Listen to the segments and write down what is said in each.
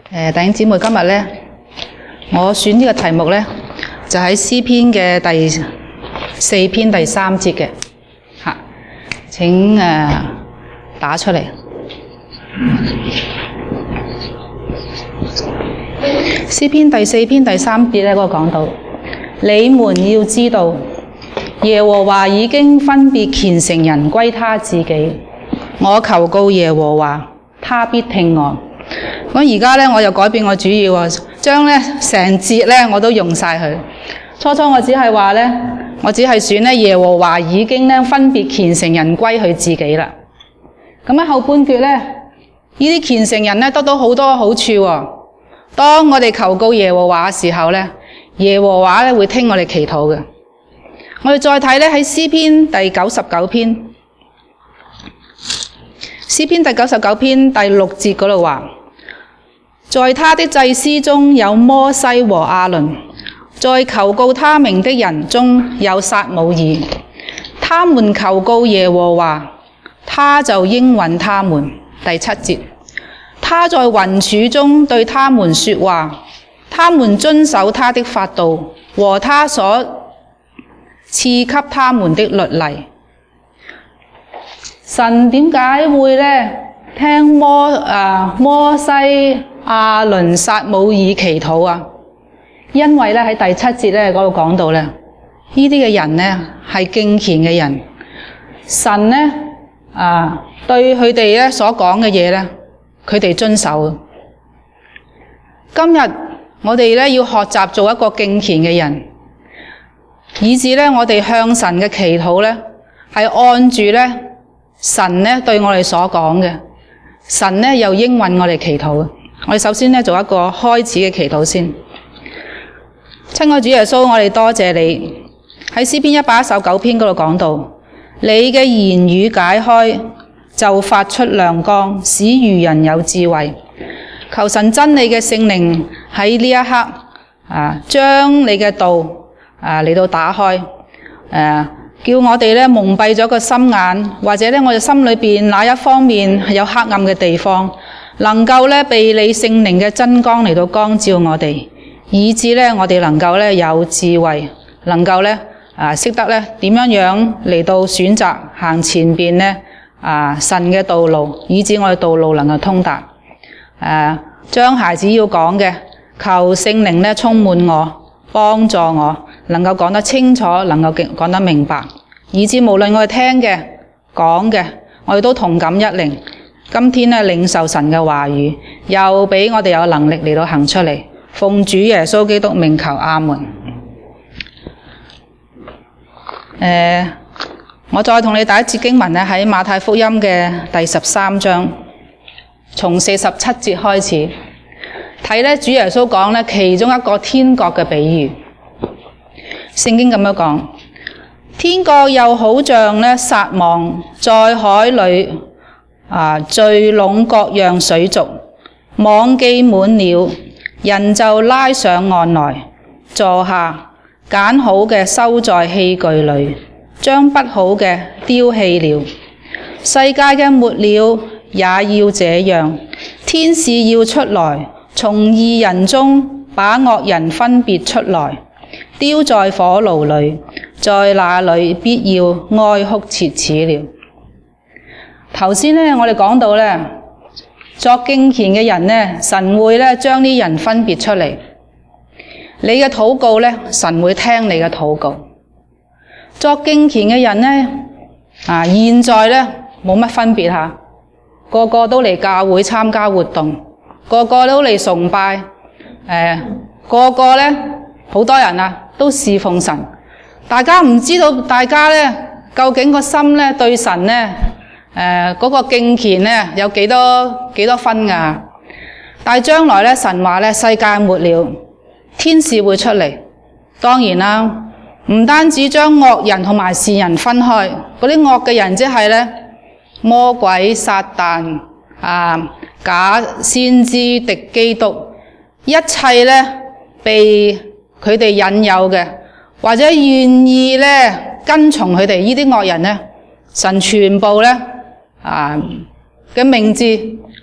弟兄姊妹，今日呢，我選呢個題目呢，就喺詩篇嘅第4篇第3節嘅，請打出嚟。詩篇第4篇第3節呢，嗰個講到，你們要知道，耶和華已經分別虔誠人歸他自己。我求告耶和華，他必聽我。咁而家呢，我又改變我主意喎，將呢成節呢我都用晒佢。初我只係話呢，我只係選呢耶和華已經呢分別虔誠人歸佢自己啦。咁喺後半段呢，呢啲虔誠人呢得到好多好處喎。當我哋求告耶和華嘅時候呢，耶和華呢會聽我哋祈禱嘅。我哋再睇呢喺詩篇第99篇，詩篇第99篇第6節嗰度話，在他的祭司中有摩西和亞倫，在求告他名的人中有撒母耳，他們求告耶和華，他就應允他們。第7節，他在雲柱中對他們說話，他們遵守他的法度和他所賜給他們的律例。神點解會呢聽摩西、亞倫、撒母耳祈禱啊？因為呢喺第7節呢嗰度講到呢，呢啲嘅人呢係敬虔嘅人，神呢對佢哋呢所講嘅嘢呢，佢哋遵守。今日我哋呢要學習做一個敬虔嘅人，以致呢我哋向神嘅祈禱呢係按住呢神呢對我哋所講嘅，神呢又應允我哋祈禱。我哋首先呢做一個開始嘅祈禱先。親愛主耶穌，我哋多謝你喺詩篇119篇嗰度講到，你嘅言語解開就發出亮光，使愚人有智慧。求神真理嘅聖靈喺呢一刻將你嘅道嚟到打開，叫我哋呢蒙蔽咗個心眼，或者呢我哋心裏邊哪一方面有黑暗嘅地方，能夠呢被你聖靈嘅真光嚟到光照我哋，以致呢我哋能夠呢有智慧，能夠呢識得呢點樣嚟到選擇行前邊呢神嘅道路，以致我哋道路能夠通達。將孩子要講嘅，求聖靈呢充滿我，幫助我能夠講得清楚，能夠講得明白，以致無論我哋聽嘅講嘅，我哋都同感一靈。今天呢領受神嘅話語，又俾我哋有能力嚟到行出嚟。奉主耶穌基督名求，阿門。我再同你第一節經文呢，喺馬太福音嘅第13章，從47節開始睇呢，主耶穌講呢其中一個天國嘅比喻。聖經咁樣講，天國又好像呢撒網在海裏聚攏各樣水族，網既滿了，人就拉上岸來，坐下，揀好嘅收在器具裏，將不好嘅丟棄了。世界嘅末了也要這樣，天使要出來，從義人中把惡人分別出來，丟在火爐裏，在那裏必要哀哭切齒了。頭先呢，我哋講到呢，作敬虔嘅人呢，神會呢將啲人分別出嚟。你嘅禱告呢，神會聽你嘅禱告。作敬虔嘅人呢，現在呢冇乜分別吓，個個都嚟教會參加活動，個個都嚟崇拜，個個呢好多人都侍奉神。大家唔知道大家呢究竟個心呢對神呢嗰個敬虔呢有幾多分㗎？但係將來呢，神話呢世界末了，天使會出嚟。當然啦，唔單止將惡人同埋善人分開，嗰啲惡嘅人即係呢魔鬼、撒旦、假先知、敵基督，一切呢被佢哋引誘嘅，或者願意呢跟從佢哋呢啲惡人呢，神全部呢嘅名字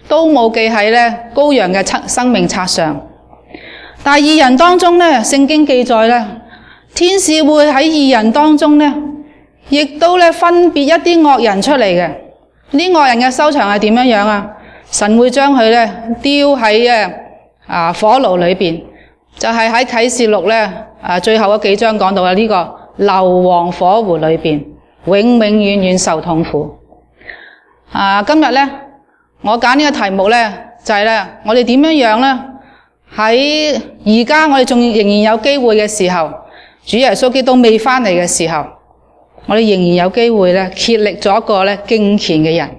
都冇記喺咧羔羊嘅生命冊上。但係義人當中咧，聖經記載咧，天使會喺義人當中咧，亦都咧分別一啲惡人出嚟嘅。呢啲惡人嘅收場係點樣樣啊？神會將佢咧丟喺火爐裏邊，就係喺啟示錄咧最後嗰幾章講到嘅呢個硫磺火湖裏邊，永永遠遠受痛苦。今日咧我揀呢個題目咧就係咧我哋點樣樣咧喺而家我哋仲仍然有機會嘅時候，主耶穌基督未返嚟嘅時候，我哋仍然有機會咧竭力做一個咧敬虔嘅人。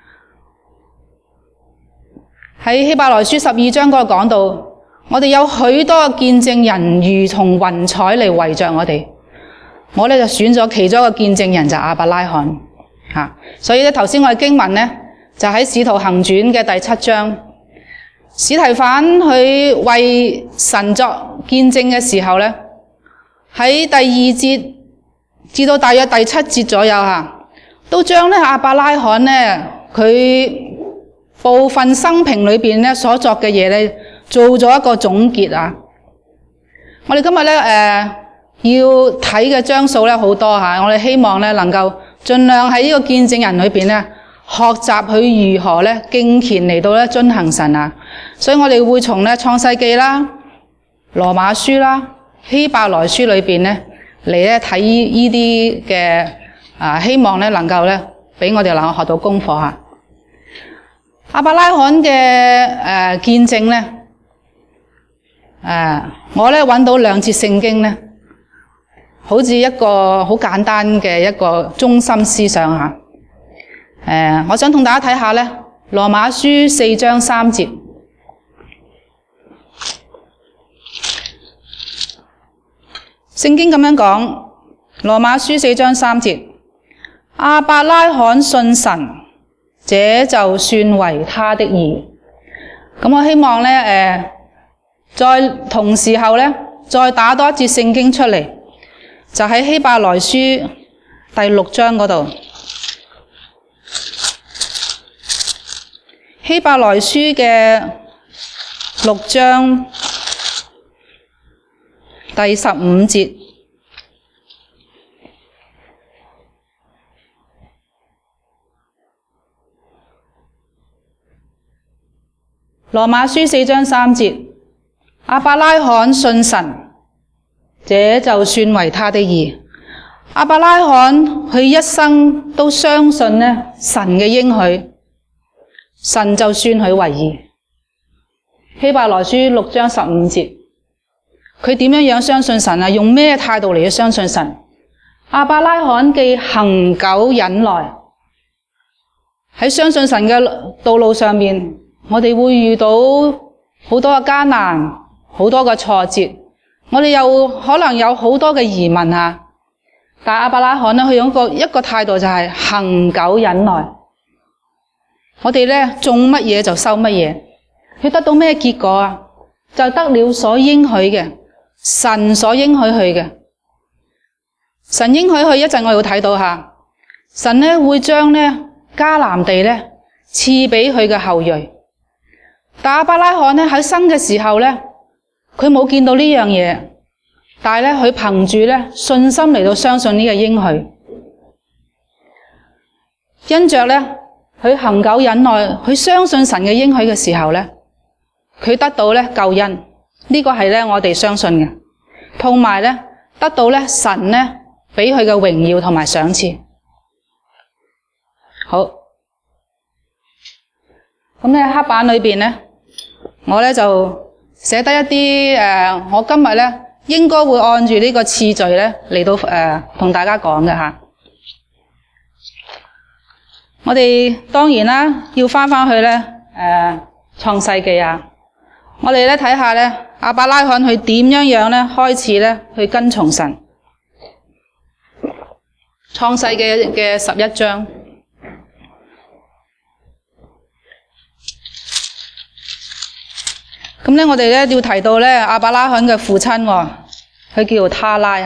喺希伯來書12章嗰度講到，我哋有許多嘅見證人如同雲彩嚟圍着我哋。我咧就選咗其中一個見證人就亞伯拉罕。所以咧頭先我哋經文咧就喺使徒行傳嘅第7章，司提反佢為神作見證嘅時候咧，喺第2節至到大約第7節左右都將咧亞伯拉罕咧佢部分生平裏邊咧所作嘅嘢咧做咗一個總結啊！我哋今日咧要睇嘅章數咧好多我哋希望咧能夠盡量喺呢個見證人裏邊咧學習佢如何咧敬虔嚟到咧遵行神啊！所以我哋會從咧創世記啦、羅馬書啦、希伯來書裏邊咧嚟咧睇呢啲嘅希望咧能夠咧俾我哋能夠學到功課啊！亞伯拉罕嘅見證咧，我咧揾到2節聖經咧，好似一個好簡單嘅一個中心思想我想同大家睇下咧，羅馬書4章3節，聖經咁樣講，羅馬書4章3節，亞伯拉罕信神，這就算為他的義。咁我希望咧再同時候咧再打多一節聖經出嚟，就喺希伯來書第6章嗰度。希伯來書嘅6章第15節。羅馬書4章3節，亞伯拉罕信神，這就算為他的義。亞伯拉罕佢一生都相信咧神嘅應許，神就算佢為義。希伯來書6章15節，佢點樣相信神啊？用咩態度嚟去相信神？亞伯拉罕既恒久忍耐，喺相信神嘅道路上面，我哋會遇到好多嘅艱難，好多嘅挫折，我哋又可能有好多嘅疑問但係亞伯拉罕佢用一個態度就係恒久忍耐。我哋咧種乜嘢就收乜嘢，佢得到咩結果就得了所應許嘅，神所應許佢嘅。神應許佢一陣我哋會睇到神咧會將咧迦南地咧賜俾佢嘅後裔。但亞伯拉罕咧喺生嘅時候咧，佢冇見到呢樣嘢，但係咧佢憑住咧信心嚟到相信呢個應許，因着咧佢恒久忍耐，佢相信神嘅應許嘅時候咧，佢得到咧救恩，呢個係咧我哋相信嘅，同埋咧得到咧神咧俾佢嘅榮耀同埋賞賜。好，咁咧黑板裏邊咧，我咧就寫得一啲我今日咧應該會按住呢個次序咧嚟到同大家講嘅我哋當然啦，要返去咧創世記我哋咧睇下咧亞伯拉罕佢點樣咧開始咧去跟從神。創世記嘅11章。咁咧，我哋咧要提到咧亞伯拉罕嘅父親佢叫他拉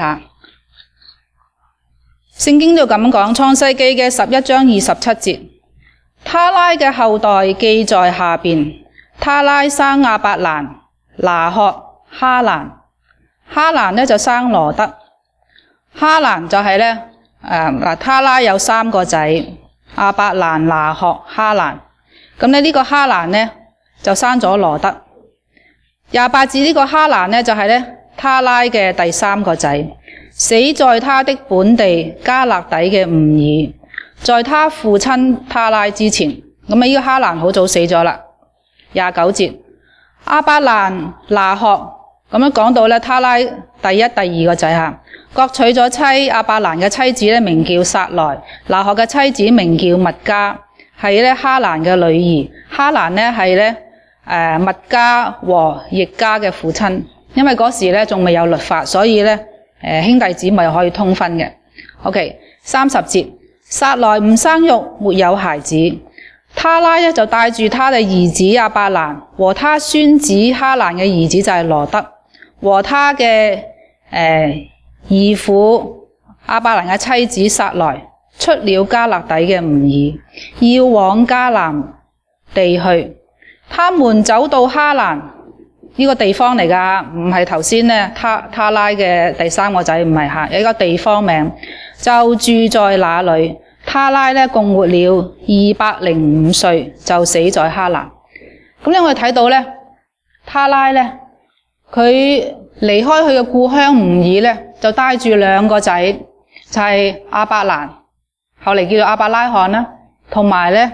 聖經就咁講，創世記嘅11章27節， 他拉嘅後代記在下邊。他拉生亞伯蘭、拿鶴、哈蘭。哈蘭呢就生羅得。哈蘭就係呢，他拉有3個仔，亞伯蘭、拿鶴、哈蘭。咁呢個哈蘭呢就生咗羅得。28節呢個哈蘭呢就係呢他拉嘅第3個仔，死在他的本地迦勒底嘅吾爾，在他父親他拉之前。咁呢個哈蘭好早死咗啦。29節，亞伯蘭、拿鶴，咁樣講到呢，他拉第1、第2個仔嚇，各娶咗妻。亞伯蘭嘅妻子呢名叫撒萊，拿鶴嘅妻子名叫密迦，係呢哈蘭嘅女兒。哈蘭呢係呢密迦和易家嘅父親，因為嗰時呢仲未有律法，所以呢兄弟姊妹可以通婚嘅。OK， 30節，撒萊唔生育，沒有孩子。他拉呢就帶住他嘅兒子亞伯蘭和他孫子哈蘭嘅兒子就係羅得，和他嘅兒婦亞伯蘭嘅妻子撒萊，出了迦勒底嘅吾爾，要往迦南地去。他們走到哈蘭呢個地方嚟㗎，唔係頭先呢他拉嘅第3個仔，唔係嚇，有一個地方名，就住在那裡。他拉呢共活了205歲，就死在哈蘭。咁呢我哋睇到呢，他拉呢佢離開佢嘅故鄉吾爾呢，就帶住2個仔，就係亞伯蘭，後嚟叫做亞伯拉罕啦，同埋呢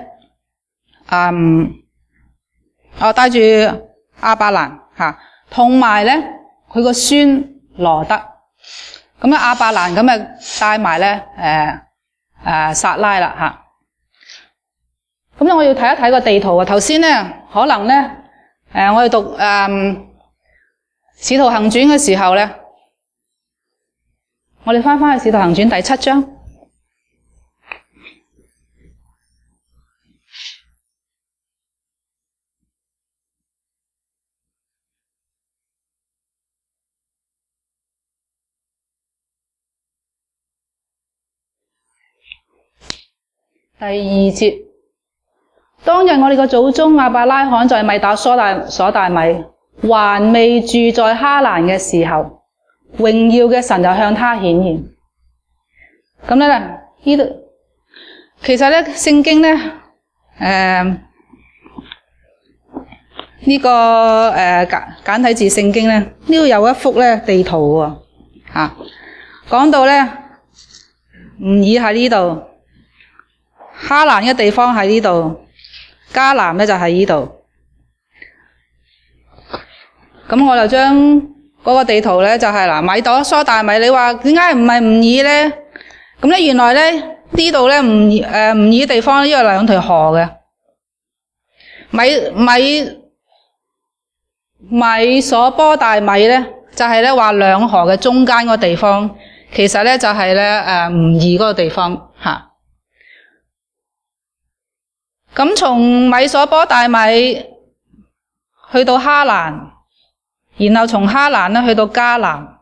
帶住亞伯蘭嚇，同埋呢佢個孫羅得。咁亞伯蘭咁啊帶埋呢撒拉啦嚇。咁咧我要睇一睇個地圖啊。頭先呢可能呢我哋讀使徒行傳嘅時候呢，我哋翻去使徒行傳第7章。第2節，當日我哋個祖宗亞伯拉罕在米打所大米，還未住在哈蘭嘅時候，榮耀嘅神就向他顯現。咁呢度其實呢聖經呢呢個簡體字聖經呢，呢度有一幅呢地圖喎嚇，講到呢吾爾喺呢度。哈蘭嘅地方喺呢度，迦南呢就喺呢度。咁我就將嗰個地圖呢，就係米朵蘇大米，你話點解唔係吾爾呢？咁呢原來呢度呢吾爾地方呢有2條河嘅，米所波大米呢，就係呢話2河嘅中間個地方，其實呢就係呢吾爾嗰個地方嚇。咁從米所波大米去到哈蘭，然後從哈蘭呢去到迦南。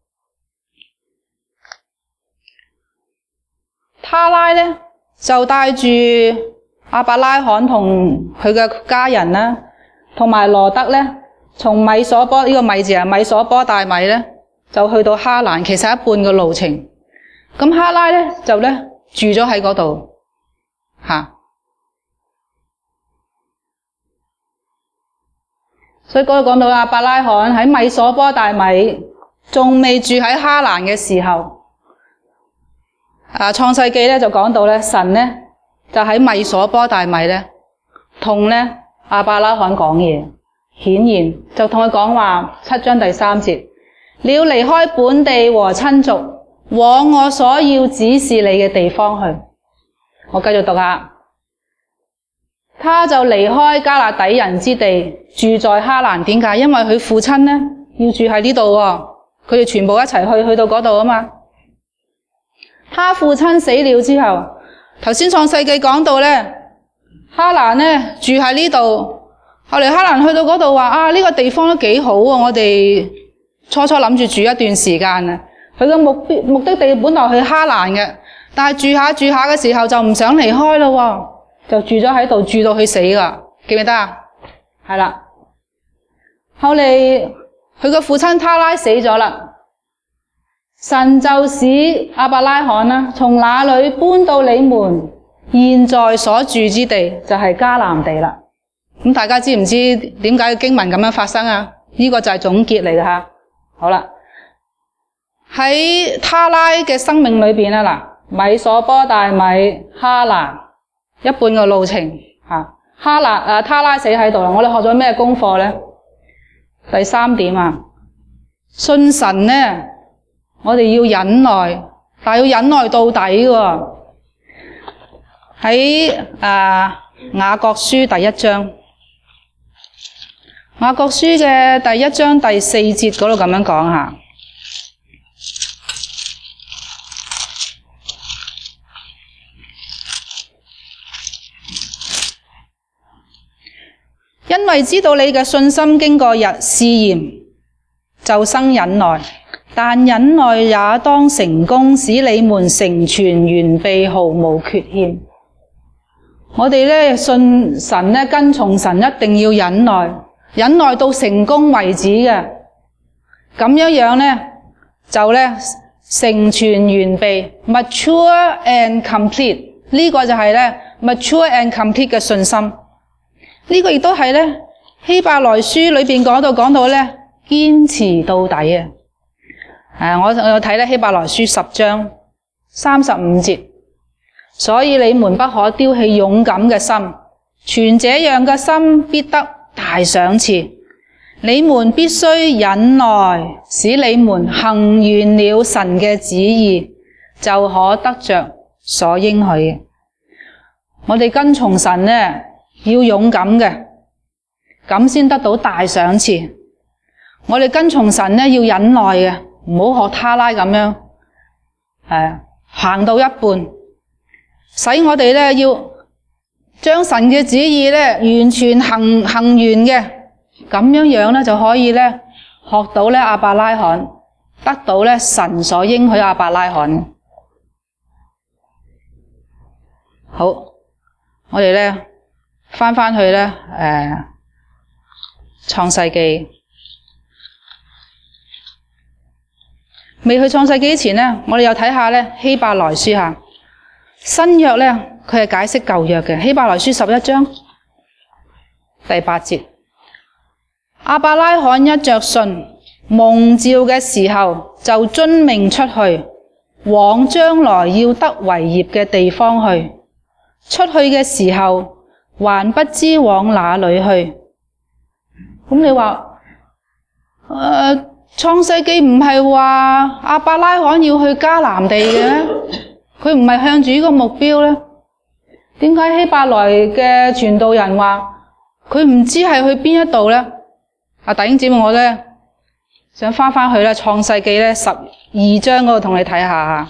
他拉呢就帶住亞伯拉罕同佢嘅家人啦，同埋羅得呢，從米所波，呢個米字係米所波大米呢，就去到哈蘭，其實一半嘅路程。咁哈拉呢就呢住咗喺嗰度嚇。所以嗰度講到亞伯拉罕喺米所波大米仲未住喺哈蘭嘅時候，創世記呢就講到呢，神呢就喺米所波大米呢同呢亞伯拉罕講嘢，顯現就同佢講話7章第3節，你要離開本地和親族，往我所要指示你嘅地方去。我繼續讀下。他就離開迦勒底人之地，住在哈蘭。點解？因為佢父親呢要住喺呢度喎，佢哋全部一齊去到嗰度啊嘛。他父親死了之後，頭先創世記講到呢，哈蘭呢住喺呢度，後嚟哈蘭去到嗰度話呢個地方都幾好喎，我哋初諗住住一段時間啊。佢嘅目的地本來去哈蘭嘅，但係住下嘅時候就唔想離開咯喎。 就住咗喺度，住到佢死㗎，記唔記得啊？係啦。後嚟佢個父親他拉死咗啦，神就使亞伯拉罕啦，從那裏搬到你們現在所住之地，就係迦南地啦。咁大家知唔知點解經文咁樣發生啊？呢個就係總結嚟嘅吓。好啦，喺他拉嘅生命裏邊啊，嗱，米所波大米、哈蘭一半嘅路程吓，他拉死喺度啦。我哋學咗咩功課咧？第3點啊，信神咧，我哋要忍耐，但係要忍耐到底嘅。喺雅各書第1章，雅各書嘅第1章第4節嗰度咁樣講下，因為知道你嘅信心經過試驗，就生忍耐，但忍耐也當成功，使你們成全完備，毫無缺欠。我哋咧信神咧，跟從神一定要忍耐，忍耐到成功為止嘅。咁樣咧就咧成全完備 ，mature and complete。呢個就係咧 mature and complete 嘅信心。呢個亦都係咧希伯來書裏邊講到咧堅持到底啊！我有睇咧希伯來書10章35節，所以你們不可丟棄勇敢嘅心，存這樣嘅心必得大賞賜。你們必須忍耐，使你們行完了神嘅旨意，就可得着所應許嘅。我哋跟從神咧，要勇敢嘅，咁先得到大賞賜。我哋跟從神咧，要忍耐嘅，唔好學他拉咁樣，行到一半，使我哋咧要將神嘅旨意咧完全行完嘅，咁樣咧就可以咧學到咧亞伯拉罕，得到咧神所應許亞伯拉罕。好，我哋咧翻去咧創世記。未去創世記之前咧，我哋又睇下咧希伯來書下新約咧，佢係解釋舊約嘅。希伯來書11章第8節，亞伯拉罕因着信蒙召嘅時候，就遵命出去，往將來要得為業嘅地方去。出去嘅時候，還不知往哪裏去。咁你話創世記唔係話亞伯拉罕要去迦南地嘅？佢唔係向住呢個目標咧？點解希伯來嘅傳道人話佢唔知係去邊一度咧？弟兄姊妹，我咧想翻去咧創世記咧12章嗰度同你睇下。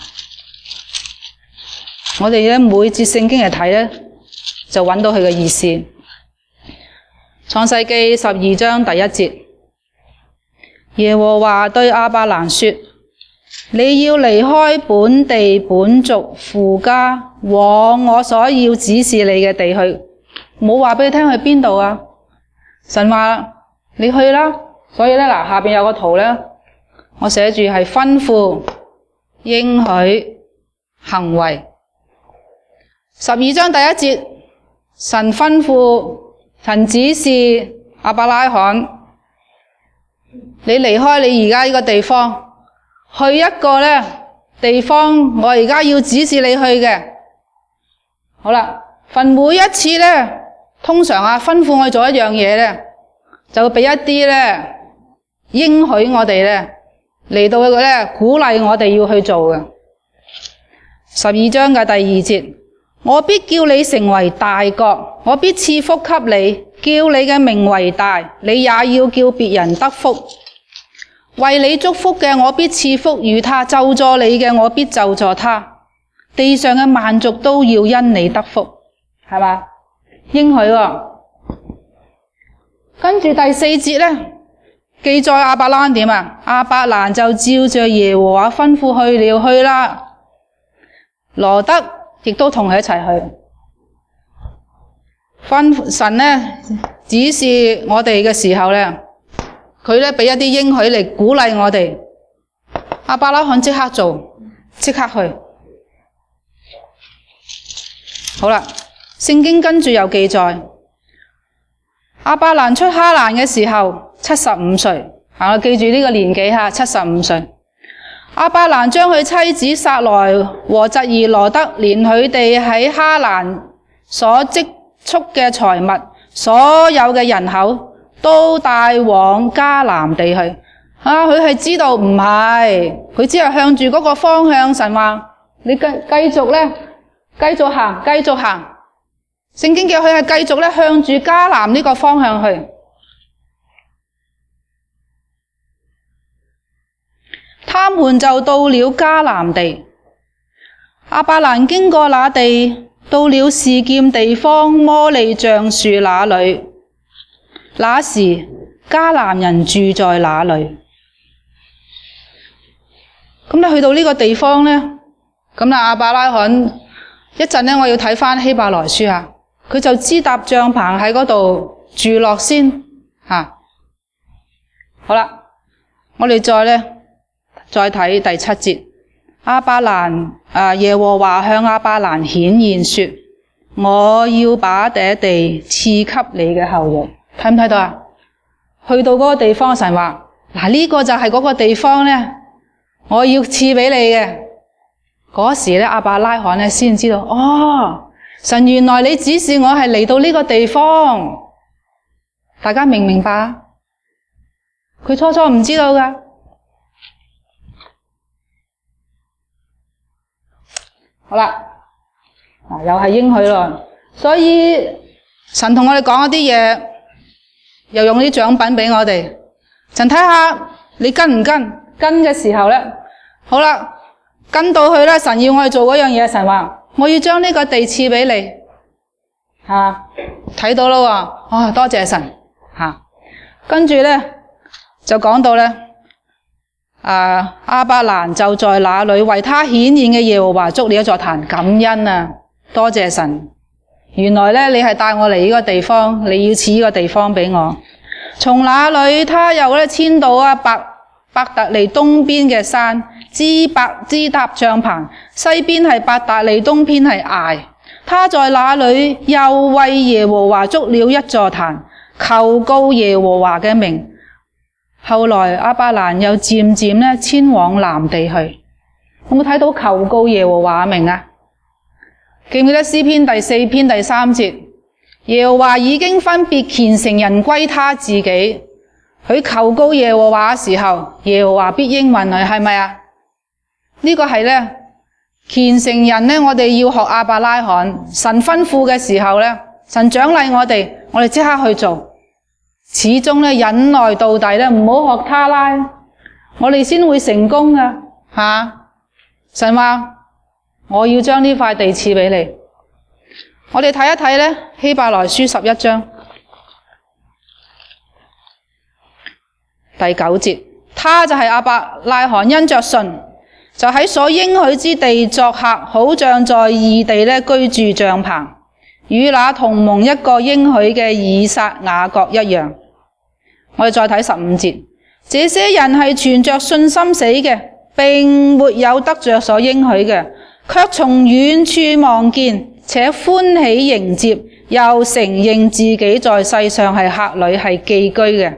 我哋咧每節聖經嚟睇咧，就揾到佢嘅意思。創世記12章第1節，耶和華對亞伯蘭說：你要離開本地本族父家，往我所要指示你嘅地去。冇話俾你聽去邊度啊？神話你去啦。所以咧嗱，下邊有個圖咧，我寫住係吩咐、應許、行為。12章第1節，神吩咐、神指示亞伯拉罕，你離開你而家呢個地方，去一個咧地方，我而家要指示你去嘅。好啦，份每一次咧，通常吩咐我做一樣嘢咧，就會俾一啲咧應許我哋咧嚟到一個咧鼓勵我哋要去做嘅。12章嘅第2節。我必叫你成為大國，我必賜福給你，叫你嘅名為大，你也要叫別人得福。為你祝福嘅，我必賜福與他；咒詛你嘅，我必咒詛他。地上嘅萬族都要因你得福，係嘛？應許喎。跟住第4節咧，記載亞伯蘭點啊？亞伯蘭就照着耶和華吩咐去啦。羅德亦都同佢一齊去。 神呢指示我哋嘅時候呢，佢呢俾一啲應許嚟鼓勵我哋。亞伯拉罕即刻做，即刻去。好啦，聖經跟住又記載，亞伯蘭出哈蘭嘅時候75歲，我記住呢個年紀下75歲。亞伯蘭將佢妻子撒萊和侄兒羅得連佢哋喺哈蘭所積蓄嘅財物，所有嘅人口都帶往迦南地去。佢係知道唔係，佢只係向住嗰個方向。神話你繼續咧，繼續行，繼續行。聖經叫佢係繼續咧向住迦南呢個方向去。他們就到了迦南地。亞伯蘭經過那地，到了示劍地方摩利橡樹那裏。那時迦南人住在那裏。咁你去到呢個地方呢，咁亞伯拉罕一陣呢，我要睇返希伯來書啊，佢就支搭帳篷喺嗰度住落先吓。好啦，我哋再睇第7節。亞伯蘭耶和華向亞伯蘭顯現說：我要把這地賜給你嘅後裔。睇唔睇到啊？去到嗰個地方，神話嗱，呢個就係嗰個地方呢，我要賜俾你嘅。嗰時咧，亞伯拉罕咧先知道，哦，神原來你指示我係嚟到呢個地方。大家明唔明白啊？佢初初唔知道噶。好啦，又係應許咯。所以神同我哋講一啲嘢，又用啲獎品俾我哋。神睇下你跟唔跟嘅時候咧，好啦，跟到去咧，神要我哋做嗰樣嘢，神話我要將呢個地賜俾你，睇到啦喎，多謝神跟住咧就講到咧，亞伯蘭就在那裏為他顯現嘅耶和華築了一座壇，感恩啊，多謝神。原來咧你係帶我嚟呢個地方，你要賜呢個地方俾我。從那裏他又咧遷到伯特利東邊嘅山，支搭帳篷，西邊係伯特利，東邊係艾。他在那裏又為耶和華築了一座壇，求告耶和華嘅名。後來亞伯蘭又漸漸咧遷往南地去。有冇睇到求告耶和華嘅名啊？記唔記得詩篇第4篇第3節？耶和華已經分別虔誠人歸他自己。佢求告耶和華嘅時候，耶和華必應允佢，係咪啊？呢個係咧虔誠人咧，我哋要學亞伯拉罕。神吩咐嘅時候咧，神獎勵我哋即刻去做。始終咧忍耐到底咧，唔好學他拉，我哋先會成功噶神話我要將呢塊地賜俾你。我哋睇一睇咧希伯來書11章第9節，他就係亞伯拉罕因着信，就喺所應許之地作客，好像在異地咧居住帳篷，與那同蒙一個應許嘅以撒雅各一樣。我哋再睇15節，這些人係存着信心死嘅，並沒有得着所應許嘅，卻從遠處望見，且歡喜迎接，又承認自己在世上係客旅，係寄居嘅。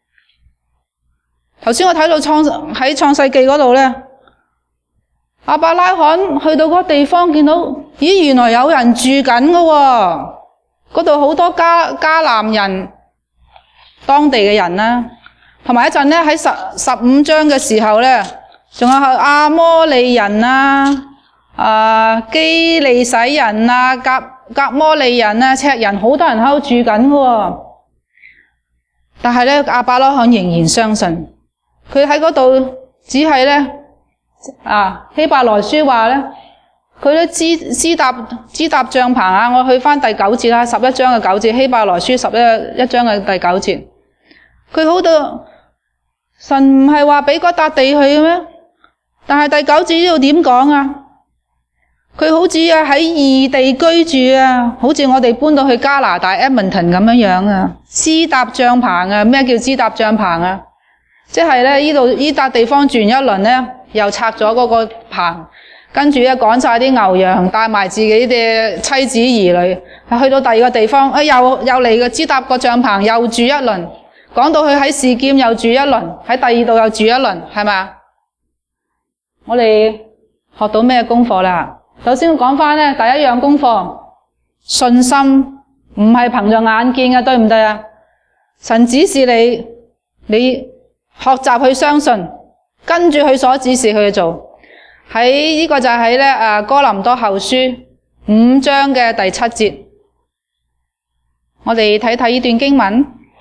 頭先我睇到喺創世記嗰度呢，亞伯拉罕去到嗰個地方見到，咦，原來有人住緊㗎喎，嗰度好多迦南人，當地嘅人啦，同埋一陣呢，喺15章嘅時候呢，仲有亞摩利人基利洗人革摩利人赤人，好多人喺度住緊㗎喎。但係呢，亞伯拉罕仍然相信，佢喺嗰度只係呢，希伯來書話呢，佢都支搭帳篷我去返第9節啦，11章嘅9節，希伯來書11章嘅第9節。佢好到神唔係話俾嗰笪地去嘅咩？但係第9節呢度點講啊？ 佢好似喺異地居住啊，好似我哋搬到去加拿大 Edmonton 咁樣啊，支搭帳篷啊。咩叫支搭帳篷啊？即係咧呢笪地方轉一輪咧，又拆咗嗰個棚，跟住咧趕晒啲牛羊，帶埋自己嘅妻子兒女，去到第二個地方，又嚟個支搭個帳篷，又住一輪，講到佢喺示劍又住一輪，喺第二度又住一輪，係咪？我哋學到咩功課啦？首先講翻咧，第一樣功課，信心唔係憑着眼見嘅，對唔對啊？神指示你學習去相信，跟住佢所指示去做。喺呢個就係咧哥林多後書5章嘅第7節，我哋睇睇呢段經文。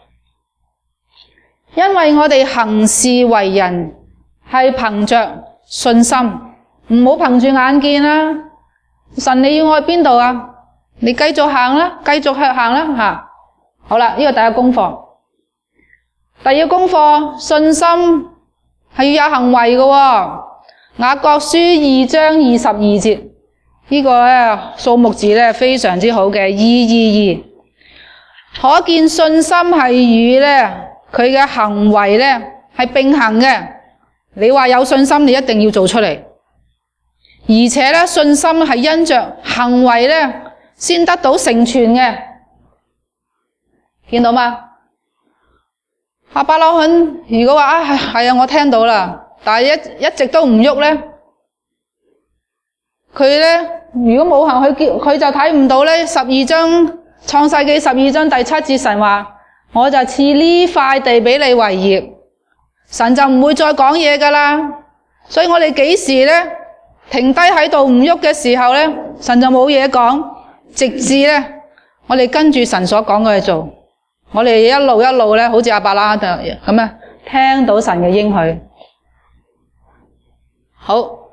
因為我哋行事為人係憑着信心，唔好憑住眼見啦。神你要我去邊度啊？你繼續行啦，繼續行啦吓。好啦，呢個第一個功課。第二個功課，信心係要有行為嘅喎。雅各書2章22節，呢個咧數目字咧非常之好嘅222，可見信心係與咧佢嘅行為咧係並行嘅。你話有信心，你一定要做出嚟。而且咧，信心係因着行為咧，先得到成全嘅。見到嗎？亞伯拉罕如果話係啊，我聽到啦，但係一直都唔喐咧，佢咧如果冇行，佢就睇唔到咧。創世記12章第7節，神話我就賜呢塊地俾你為業，神就唔會再講嘢噶啦。所以我哋幾時咧停低喺度唔喐嘅時候咧，神就冇嘢講，直至咧我哋跟住神所講嘅去做，我哋一路咧，好似亞伯拉罕咁啊，聽到神嘅應許。好，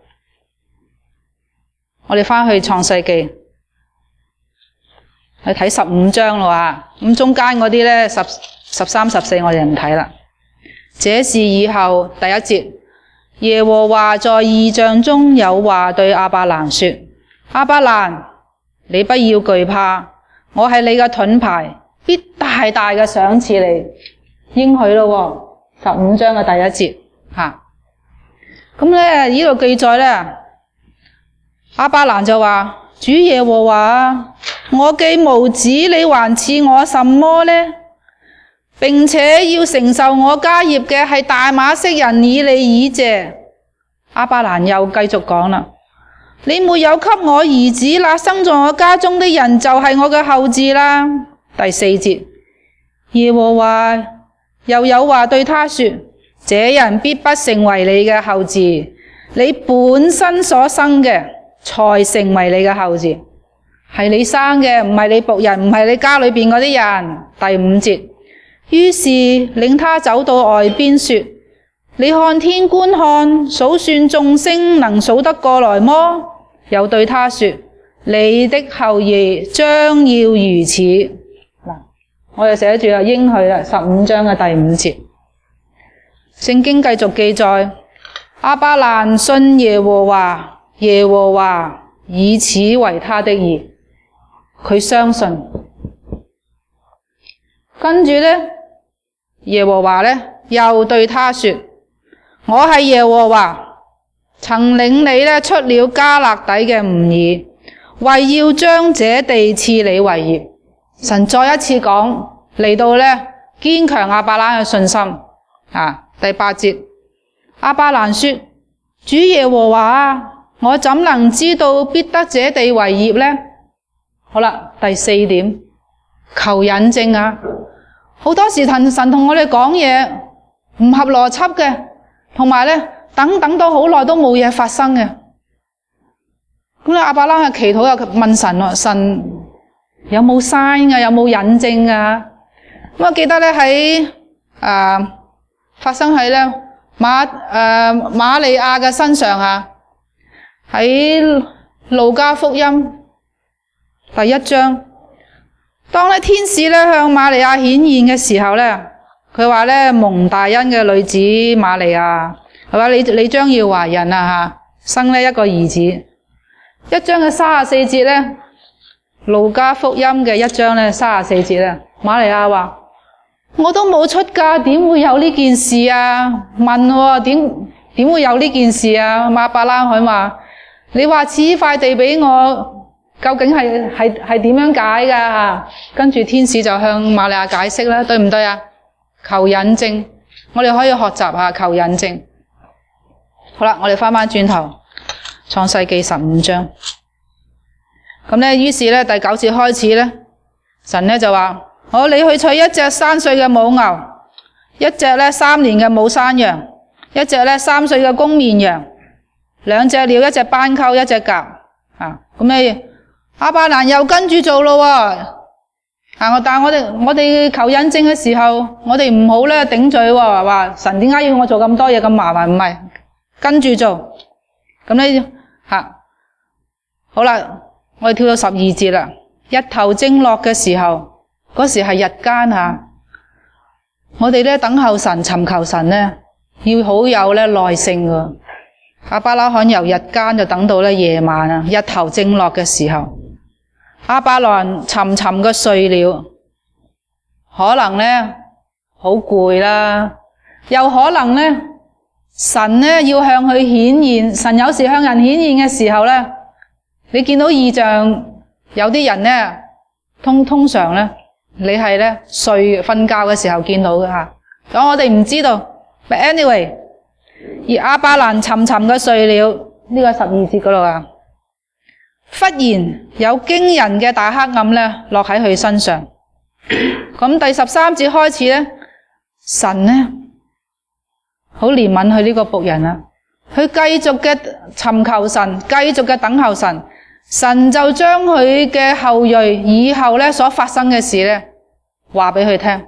我哋翻去創世記去睇15章啦。咁中間嗰啲咧13、14我哋唔睇啦。這事以後第1節，耶和華在異象中有話對亞伯蘭說：亞伯蘭，你不要懼怕，我係你嘅盾牌，必大大嘅賞賜你。應許咯，15章嘅第1節吓。咁咧呢度記載咧，亞伯蘭就話：主耶和華，我既無子，你還賜我什麼呢？並且要承受我家業嘅係大馬色人以利以謝。亞伯蘭又繼續講啦：你沒有給我兒子，那生在我家中的人就係我嘅後嗣啦。第4節，耶和華又有話對他說：這人必不成為你嘅後嗣，你本身所生嘅才成為你嘅後嗣，係你生嘅，唔係你僕人，唔係你家裏邊嗰啲人。第5節，於是領他走到外邊說：你看天觀看，數算眾星，能數得過來麼？又對他說：你的後裔將要如此。嗱，我哋寫住啦，應許啦，15章嘅第5節。聖經繼續記載，亞伯蘭信耶和華，耶和華以此為他的義。佢相信，跟住咧，耶和華咧又對他說：我係耶和華，曾領你咧出了迦勒底嘅吾珥，為要將這地賜你為業。神再一次講，嚟到咧堅強亞伯蘭嘅信心。第8節，亞伯蘭說：主耶和華啊，我怎能知道必得這地為業呢？好啦，第4點，求引證啊！好多時神同我哋講嘢唔合邏輯嘅，同埋咧等到好耐都冇嘢發生嘅。咁咧亞伯蘭嘅祈禱又問神，神有冇 sign 啊？有冇引證啊？咁我記得咧喺發生喺咧瑪利亞嘅身上啊，喺路加福音第1章，當咧天使咧向瑪利亞顯現嘅時候咧，佢話咧蒙大恩嘅女子瑪利亞，係嘛，你將要懷孕啊，生呢一個兒子。 1章嘅34節呢，路加福音嘅1章呢34節呢，瑪利亞話：我都冇出嫁，點會有呢件事啊？問喎，點會有呢件事啊？亞伯拉罕話：你話賜呢塊地俾我，究竟係點樣解㗎？跟住天使就向瑪利亞解釋啦，對唔對啊？求引證，我哋可以學習下求引證。好啦，我哋翻轉頭，創世記15章。咁呢，於是呢，第9節開始呢，神呢就話：好，你去取1隻3歲嘅母牛，1隻呢3年嘅母山羊，1隻呢3歲嘅公綿羊，2隻鳥，1隻斑鳩，1隻鴿。咁呢，亞伯蘭又跟住做咯喎。但係我哋求印證嘅時候，我哋唔好呢頂嘴喎，話神點解要我做咁多嘢咁麻煩？唔係，跟住做。咁呢，好啦，我哋跳到12節啦。日頭正落嘅時候，嗰時係日間我哋呢等候神、尋求神呢，要好有呢耐性㗎。亞伯拉罕由日間就等到呢夜晚日頭正落嘅時候，亞伯蘭沉沉嘅睡了，可能呢好攰啦，又可能呢神呢要向佢顯現。神有時向人顯現嘅時候呢，你見到異象，有啲人呢通常呢，你係呢瞓覺嘅時候見到嘅咁我哋唔知道。But anyway， 而亞伯蘭沉沉嘅睡了，呢個12節嗰度忽然有驚人嘅大黑暗呢落喺佢身上。咁第13節開始呢，神呢好憐憫佢呢個僕人佢繼續嘅尋求神，繼續嘅等候神，神就將佢嘅後裔以後呢所發生嘅事呢話俾佢聽。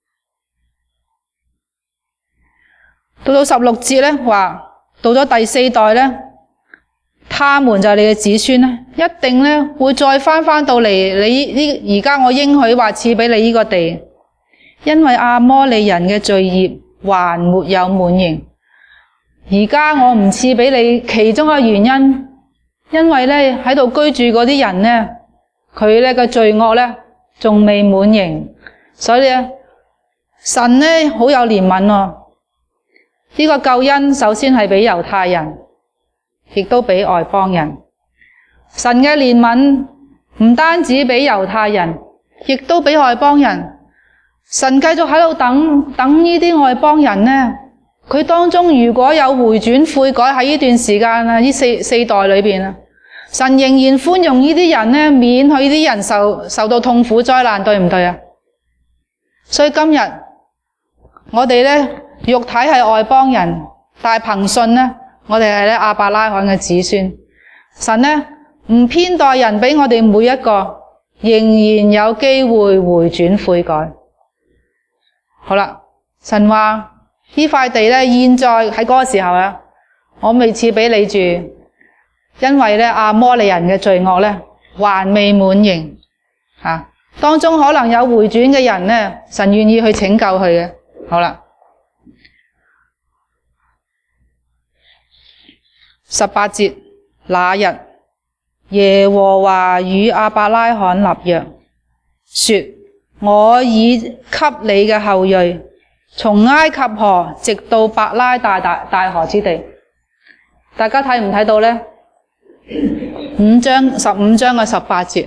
到16節呢話，到咗第4代呢，他們就係你嘅子孫呢，一定呢會再翻到嚟你而家我應許話賜俾你呢個地，因為亞摩利人嘅罪孽還沒有滿盈。而家我唔賜俾你，其中嘅原因，因為呢喺度居住嗰啲人呢，佢呢嘅罪惡呢仲未滿盈，所以呢神呢好有憐憫呢個救恩首先係俾猶太人，亦都俾外邦人。神嘅憐憫唔單止俾猶太人，亦都俾外邦人。神繼續喺度等呢啲外邦人呢，佢當中如果有回轉悔改喺呢段時間呢四代裏邊神仍然寬容呢啲人呢，免去呢啲人受到痛苦災難，對唔對啊？所以今日我哋呢肉體係外邦人，但係憑信呢，我哋係亞伯拉罕嘅子孫。神呢唔偏待人，俾我哋每一個仍然有機會回轉悔改。好啦，神話呢塊地呢，現在喺嗰個時候我未賜俾你住，因為呢亞摩利人嘅罪惡呢還未滿盈當中可能有回轉嘅人呢，神願意去拯救佢嘅。好啦。18節，那日耶和華與亞伯拉罕立約，說：我已給你嘅後裔從埃及河直到伯拉大河之地。大家睇唔睇到呢？15章嘅18節，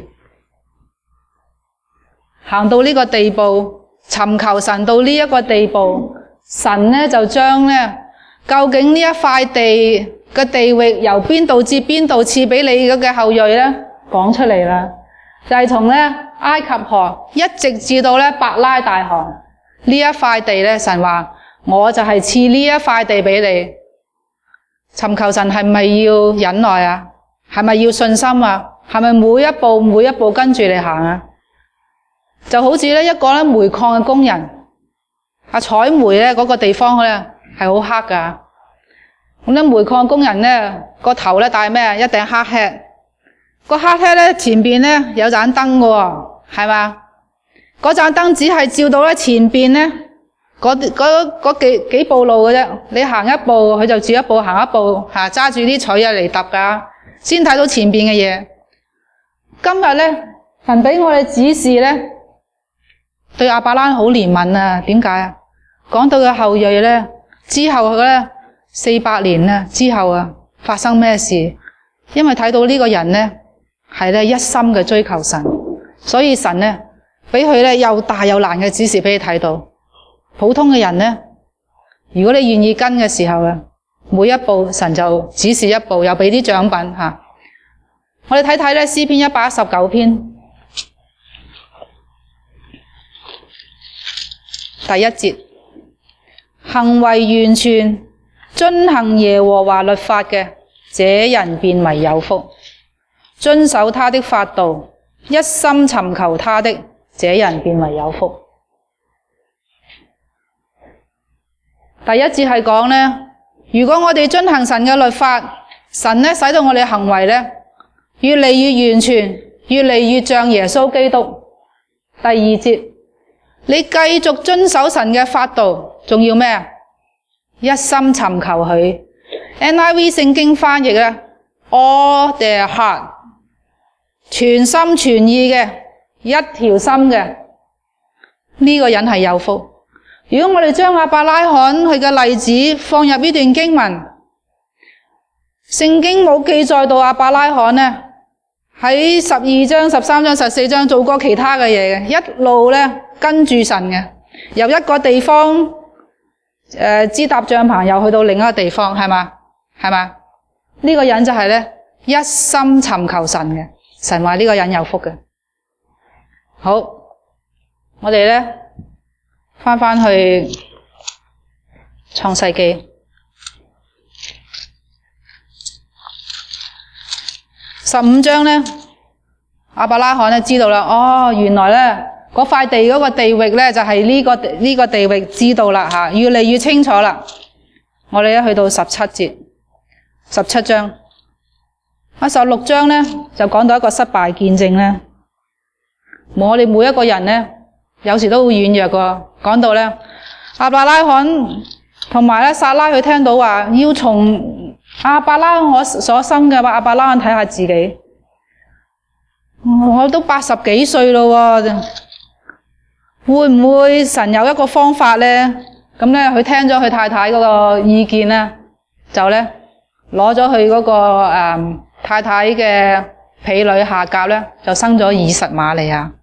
行到呢個地步，尋求神到呢一個地步，神呢就將呢究竟呢一塊地嘅地域由邊度至邊度賜俾你嘅後裔呢講出嚟啦，就係從呢埃及河一直至到呢伯拉大河呢一塊地呢，神話我就係賜呢一塊地俾你。尋求神係咪要忍耐啊？係咪要信心啊？係咪每一步跟住你行啊？就好似呢一個呢煤礦嘅工人採煤呢嗰個地方呢係好黑噶。咁呢煤礦工人呢個頭呢戴咩啊？一頂黑 hat。個黑 hat 呢前邊呢有盞燈噶喎，係嘛？嗰盞燈只係照到呢前邊呢嗰幾步路嘅啫。你行一步佢就照一步，行一步揸住啲錘嚟揼噶。 先睇到前邊嘅嘢。今日咧，神俾我哋指示咧，對亞伯拉罕好憐憫啊！點解啊？講到佢後裔咧，之後佢咧400年啊之後啊，發生咩事？因為睇到呢個人咧係咧一心嘅追求神，所以神咧俾佢咧又大又難嘅指示俾你睇到。普通嘅人咧，如果你願意跟嘅時候啊，每一步神就指示一步，又俾啲獎品吓。我哋睇睇咧詩篇119篇第一節，行為完全，遵行耶和華律法嘅，這人便為有福。遵守他的法度，一心尋求他的，這人便為有福。第一節係講呢，如果我哋遵行神嘅律法，神呢使到我哋行為呢越嚟越完全，越嚟越像耶穌基督。第二節，你繼續遵守神嘅法度，仲要咩啊？一心尋求佢。NIV 聖經翻譯呢 all their heart， 全心全意嘅，一條心嘅，呢個人係有福。如果我哋將亞伯拉罕佢嘅例子放入呢段經文，聖經冇記載到亞伯拉罕呢喺12章、13章、14章做過其他嘅嘢嘅，一路呢跟住神嘅，由一個地方支搭帳篷又去到另一個地方，係嘛？呢個人就係呢一心尋求神嘅，神話呢個人有福嘅。好，我哋呢翻去創世記15章呢，亞伯拉罕呢知道啦，哦，原來呢嗰塊地嗰個地域呢就係呢個地域，知道啦吓，越嚟越清楚啦。我哋一去到17章，16章呢就講到一個失敗見證呢。我哋每一個人呢有時都會軟弱噶，講到呢亞伯拉罕同埋呢撒拉，佢聽到話要從亞伯拉罕所生嘅話，亞伯拉罕睇下自己，我都80幾歲咯，會唔會神有一個方法呢？咁呢佢聽咗佢太太嗰個意見呢，就呢攞咗佢嗰個太太嘅婢女夏甲呢，就生咗以實瑪利亞。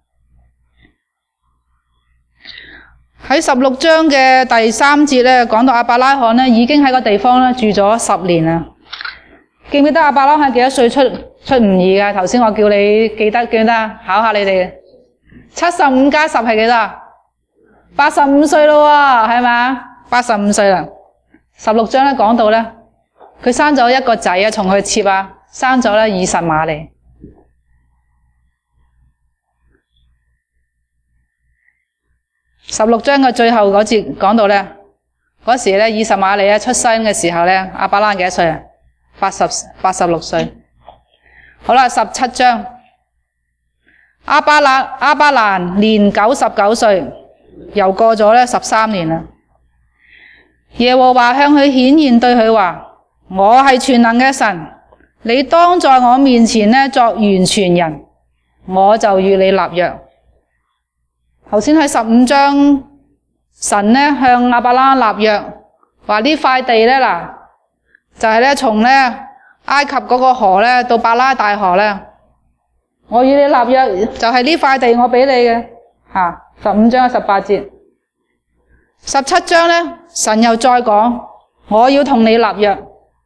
喺16章嘅第3節呢，講到亞伯拉罕呢已經喺個地方呢住咗10年啦。記唔記得亞伯拉罕幾多歲出唔義㗎？頭先我叫你記得考下你哋。75加10係幾多？85歲咯喎，係咪？85歲啦。16章呢講到呢，佢生咗一個仔啊，從佢妾啊，生咗呢以實瑪利。16章嘅最後嗰節講到呢，嗰時呢以實瑪利出生嘅時候呢，亞伯拉罕幾多歲啊？86歲。好啦，17章，亞伯蘭年99歲，又過咗呢13年啦。耶和華向佢顯現，對佢話：我係全能嘅神，你當在我面前呢作完全人，我就與你立約。頭先喺15章，神呢向亞伯拉罕立約，話呢塊地呢嗱，就係呢從呢埃及嗰個河呢到伯拉大河呢，我與你立約，就係呢塊地我俾你嘅。15章18節。17章呢，神又再講，我要同你立約。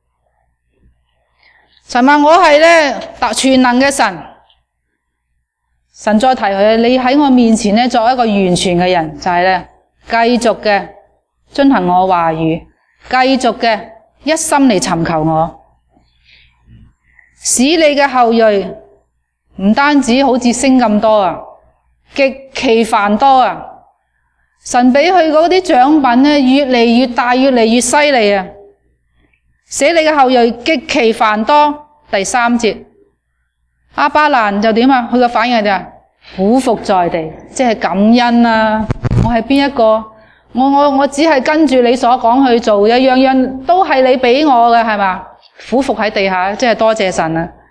神話我係呢全能嘅神。神再提佢，你喺我面前呢作一個完全嘅人，就係呢繼續嘅遵行我話語，繼續嘅一心嚟尋求我，使你嘅後裔唔單止好似星咁多啊，極其繁多啊！神俾佢嗰啲獎品呢越嚟越大，越嚟越犀利啊！使你嘅後裔極其繁多。第3節。亞伯蘭就點啊？佢個反應係點啊？俯伏在地，即係感恩啊！我係邊一個？我只係跟住你所講去做嘅，樣樣都係你俾我嘅，係嘛？俯伏喺地下，即係多謝神啊！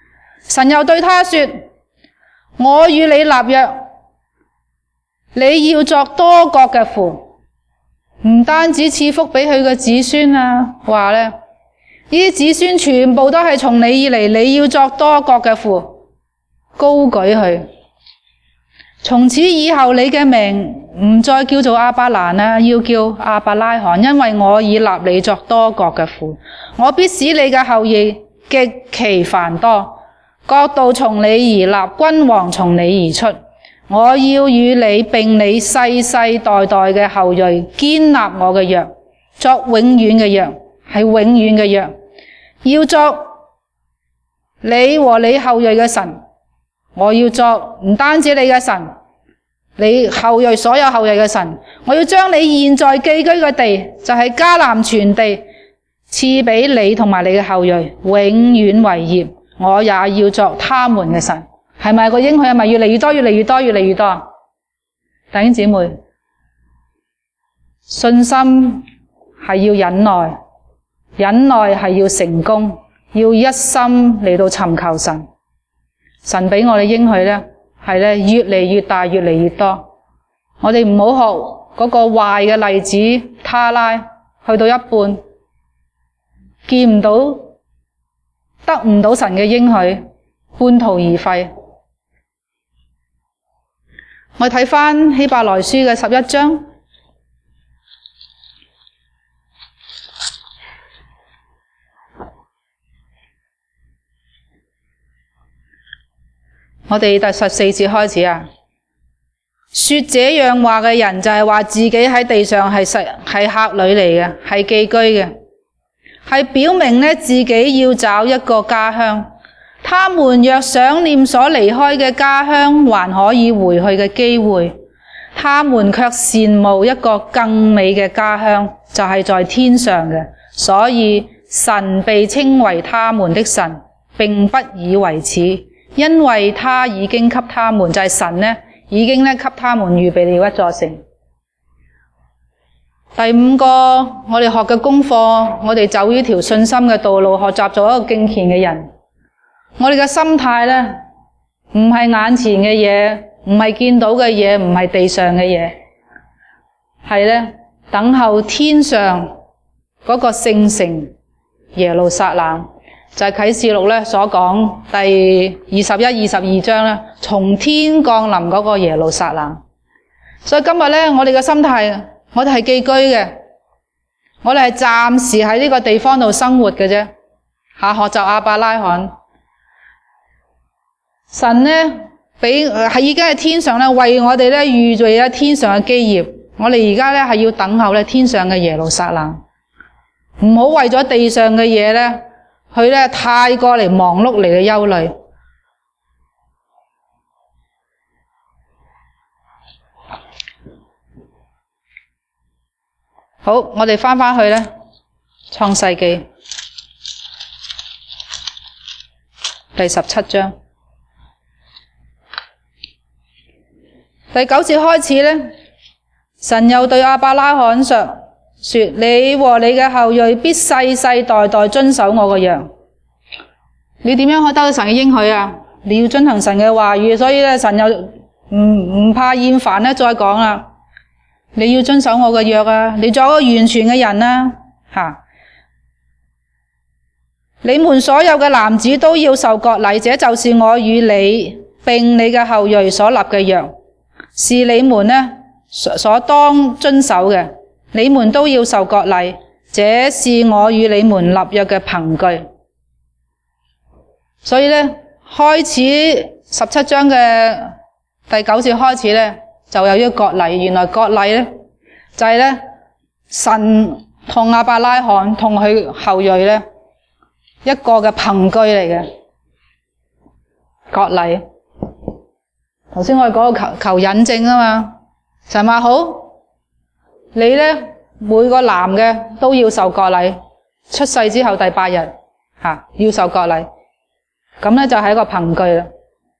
神又對他說：我與你立約，你要作多國嘅父。唔單止賜福俾佢嘅子孫啊，話呢啲子孫全部都係從你以嚟，你要作多國嘅父，高舉佢。從此以後，你嘅名唔再叫做亞伯蘭啦，要叫亞伯拉罕，因為我已立你作多國嘅父。我必使你嘅後裔極其繁多，國度從你而立，君王從你而出。我要與你並你世世代代嘅後裔堅立我嘅約，作永遠嘅約，係永遠嘅約，要作你和你後裔嘅神。我要作唔單止你嘅神，你後裔所有後裔嘅神。我要將你現在寄居嘅地，就係迦南全地，賜俾你同埋你嘅後裔，永遠為業。我也要作他們嘅神。係咪個應許係咪越嚟越多，越嚟越多，越嚟越多？弟兄姊妹，信心係要忍耐，忍耐係要成功，要一心嚟到尋求神。神俾我哋應許呢，係呢越嚟越大，越嚟越多。我哋唔好學嗰個壞嘅例子，他拉去到一半，見唔到，得唔到神嘅應許，半途而廢。我睇返希伯來書嘅11章，我哋第14節開始啊。說這樣話嘅人就係話自己喺地上係客旅嚟嘅，係寄居嘅，係表明呢自己要找一個家鄉。他們若想念所離開嘅家鄉還可以回去嘅機會，他們卻羨慕一個更美嘅家鄉，就係在天上嘅。所以神被稱為他們的神，並不以為恥，因為他已經給他們，就係神呢，已經給他們預備了一座城。第5個我哋學嘅功課，我哋走呢條信心嘅道路，學習做一個敬虔嘅人。我哋嘅心態呢，唔係眼前嘅嘢，唔係見到嘅嘢，唔係地上嘅嘢，係呢等候天上嗰個聖城耶路撒冷，就係啟示錄呢所講第21、22章呢，從天降臨嗰個耶路撒冷。所以今日呢，我哋嘅心態，我哋係寄居嘅，我哋係暫時喺呢個地方度生活嘅啫。學習亞伯拉罕。神呢已經喺天上呢為我哋呢預備咗天上嘅基業。我哋而家呢係要等候呢天上嘅耶路撒冷，唔好為咗地上嘅嘢呢去呢太過嚟忙碌嚟嘅憂慮。好，我哋返去呢創世記第17章。第9節開始呢，神又對亞伯拉罕說：你和你嘅後裔必世世代代遵守我嘅約。你點樣可以得到神嘅應許啊？你要遵行神嘅話語，所以呢，神又唔怕厭煩呢，再講啦。你要遵守我嘅約啊！你做一個完全嘅人啊！你們所有嘅男子都要受割禮，這就是我與你並你嘅後裔所立嘅約。是你們呢所當遵守嘅，你們都要受割禮，這是我與你們立約嘅憑據。所以呢，開始17章嘅第9節開始呢，就有一個割禮。原來割禮呢，就係呢神同亞伯拉罕同佢後裔呢一個嘅憑據嚟嘅割禮。頭先我哋講到求引證啊嘛，神話好，你呢每個男嘅都要受割禮，出世之後第8日要受割禮，咁呢就係一個憑據啦。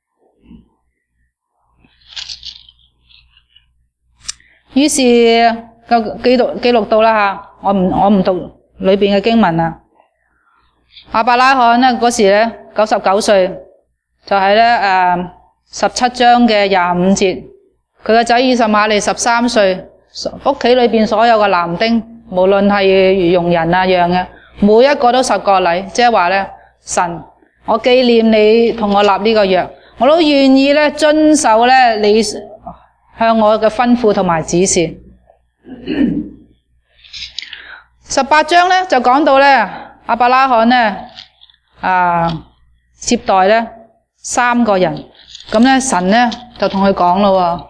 於是記錄到啦，我唔讀裏邊嘅經文啦。亞伯拉罕呢嗰時呢99歲， 就係咧17章嘅25節，佢個仔以實瑪利13歲，屋企裏邊所有嘅男丁，無論係傭人啊樣嘅，每一個都受割禮，即係話咧，神，我紀念你同我立呢個約，我都願意咧遵守咧你向我嘅吩咐同埋指示。18章咧就講到咧亞伯拉罕咧接待咧3個人，咁咧神咧就同佢講咯，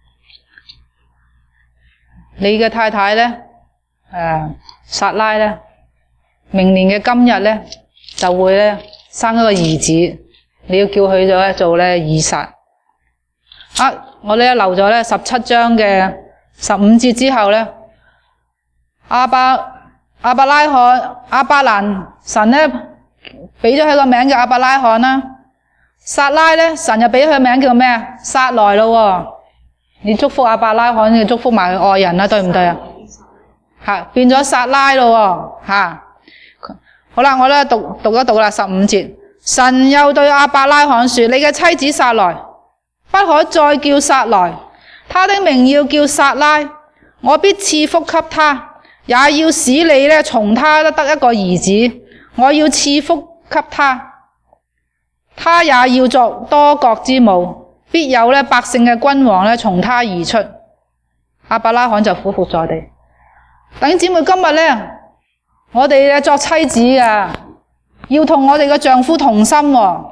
你嘅太太咧撒拉咧，明年嘅今日咧就會咧生一個兒子，你要叫佢做咧以撒。我哋留咗咧17章嘅15節之後咧，亞伯蘭神咧俾咗佢個名叫亞伯拉罕啦，撒拉咧神又俾佢個名叫咩啊？撒萊咯。你祝福亞伯拉罕，你祝福埋佢愛人啦，對唔對啊？變咗撒拉咯。好啦，我咧讀一讀啦15節。神又對亞伯拉罕說：你嘅妻子撒萊不可再叫撒萊，他的名要叫撒拉，我必賜福給他，也要使你咧從他得一個兒子，我要賜福給他，他也要作多國之母，必有咧百姓嘅君王咧從他而出。亞伯拉罕就俯伏在地。弟兄姊妹，今日咧我哋咧作妻子嘅，要同我哋嘅丈夫同心喎。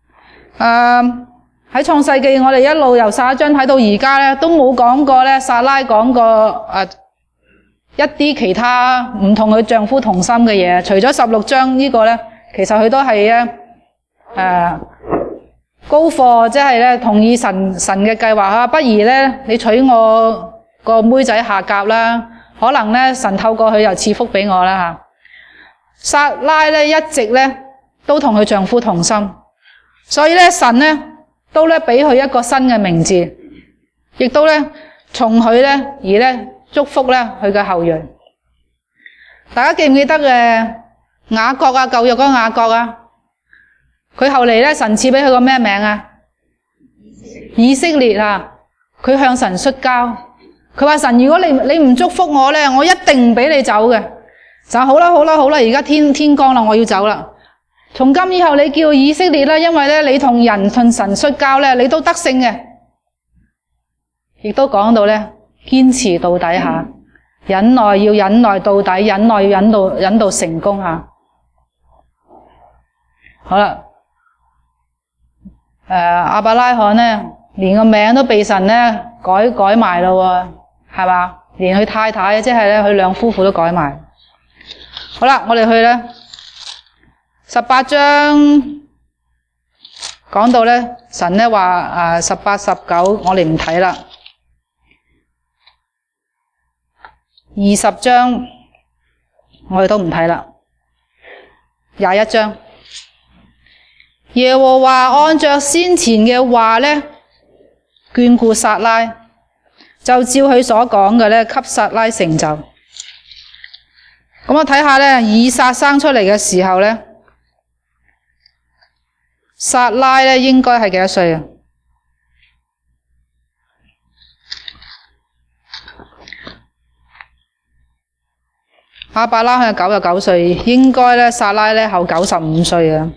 喺創世記我哋一路由撒章睇到而家咧，都冇講過咧撒拉講過一啲其他唔同佢丈夫同心嘅嘢，除咗16章呢個咧，其實佢都係咧高貨，即係咧同意神嘅計劃，不如咧你娶我個妹仔夏甲啦，可能咧神透過佢又賜福俾我啦。撒拉咧一直咧都同佢丈夫同心，所以咧神咧都咧俾佢一個新嘅名字，亦都咧從佢咧而咧祝福咧佢嘅後裔。大家記唔記得雅各啊，舊約嗰個雅各啊，佢後嚟咧神賜俾佢個咩名啊？以色列啊。佢向神摔跤，佢話神，如果你唔祝福我咧，我一定唔俾你走嘅。就好啦，而家天光啦，我要走啦。從今以後你叫以色列啦，因為咧你同人同神摔跤咧，你都得勝嘅。亦都講到咧堅持到底下，忍耐要忍耐到底，忍耐要忍到成功下。好啦，亞伯拉罕咧連個名都被神咧改埋咯，係嘛？連佢太太即係咧佢兩夫婦都改埋。好啦，我哋去咧18章講到咧神咧話18、19我哋唔睇啦。20章我哋都唔睇啦。21章耶和華按着先前嘅話咧眷顧撒拉，就照佢所講嘅咧給撒拉成就。咁我睇下咧以撒生出嚟嘅時候咧，撒拉咧應該係幾多歲啊？亞伯拉罕係99歲，應該咧撒拉咧後95歲啊。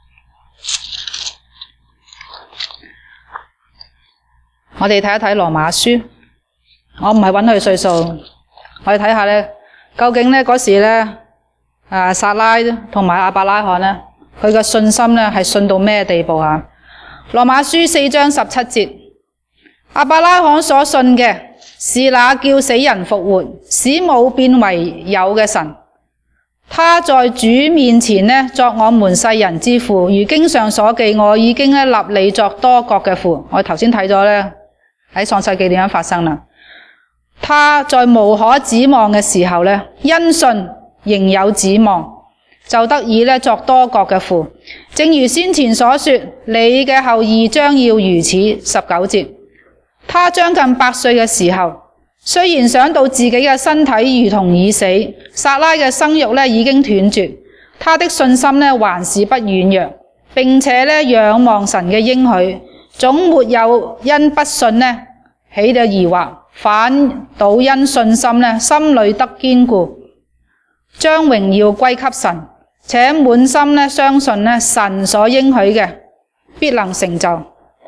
我哋睇一睇羅馬書，我唔係揾佢歲數，我哋睇下咧，究竟咧嗰時咧撒拉同埋亞伯拉罕咧，佢嘅信心咧係信到咩地步啊？羅馬書4章17節，亞伯拉罕所信嘅是那叫死人復活，使冇變為有嘅神。他在主面前呢作我們世人之父，如經上所記，我已經咧立你作多國嘅父。我頭先睇咗咧喺創世記點樣發生啦。他在無可指望嘅時候咧，因信仍有指望，就得以咧作多國嘅父。正如先前所說，你嘅後裔將要如此。19節，他將近100歲嘅時候，雖然想到自己嘅身體如同已死，撒拉嘅生育咧已經斷絕，他的信心咧還是不軟弱， 並且呢仰望神嘅應許，總沒有因不信呢起了疑惑，反倒因信心呢心裏得堅固，將榮耀歸給神，且滿心呢相信呢神所應許嘅必能成就。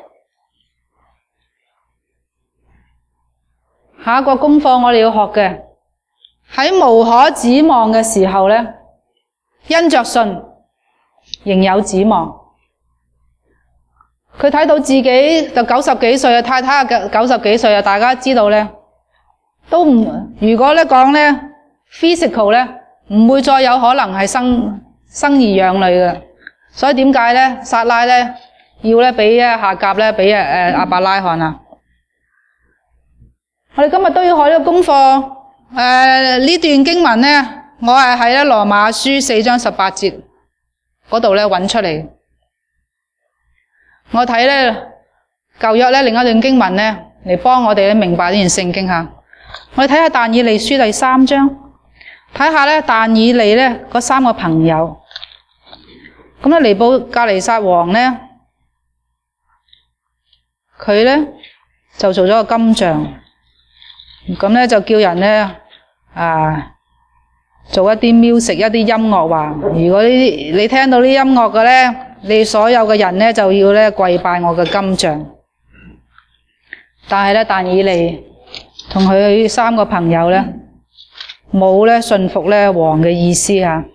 下一個功課我哋要學嘅，喺無可指望嘅時候呢，因着信仍有指望。佢睇到自己就90幾歲，太太啊90幾歲，大家知道呢，都唔，如果呢講呢 physical 呢，唔會再有可能係生兒養女嘅。所以點解呢？撒拉呢要呢俾夏甲呢俾亞伯拉罕啊？我哋今日都要學呢個功課。呢段經文呢，我係喺羅馬書4章18節嗰度呢揾出嚟。我睇呢舊約呢另一段經文呢，嚟幫我哋明白呢段聖經吓。我哋睇下但以理書第3章，睇下呢但以理呢嗰3個朋友。咁呢尼布甲尼撒王呢，佢呢就做咗個金像。咁呢就叫人呢做一啲music，一啲音樂話，如果你聽到呢音樂嘅呢，你所有嘅人呢就要呢跪拜我嘅金像。但係呢但以理同佢3個朋友呢冇呢信服呢王嘅意思啊。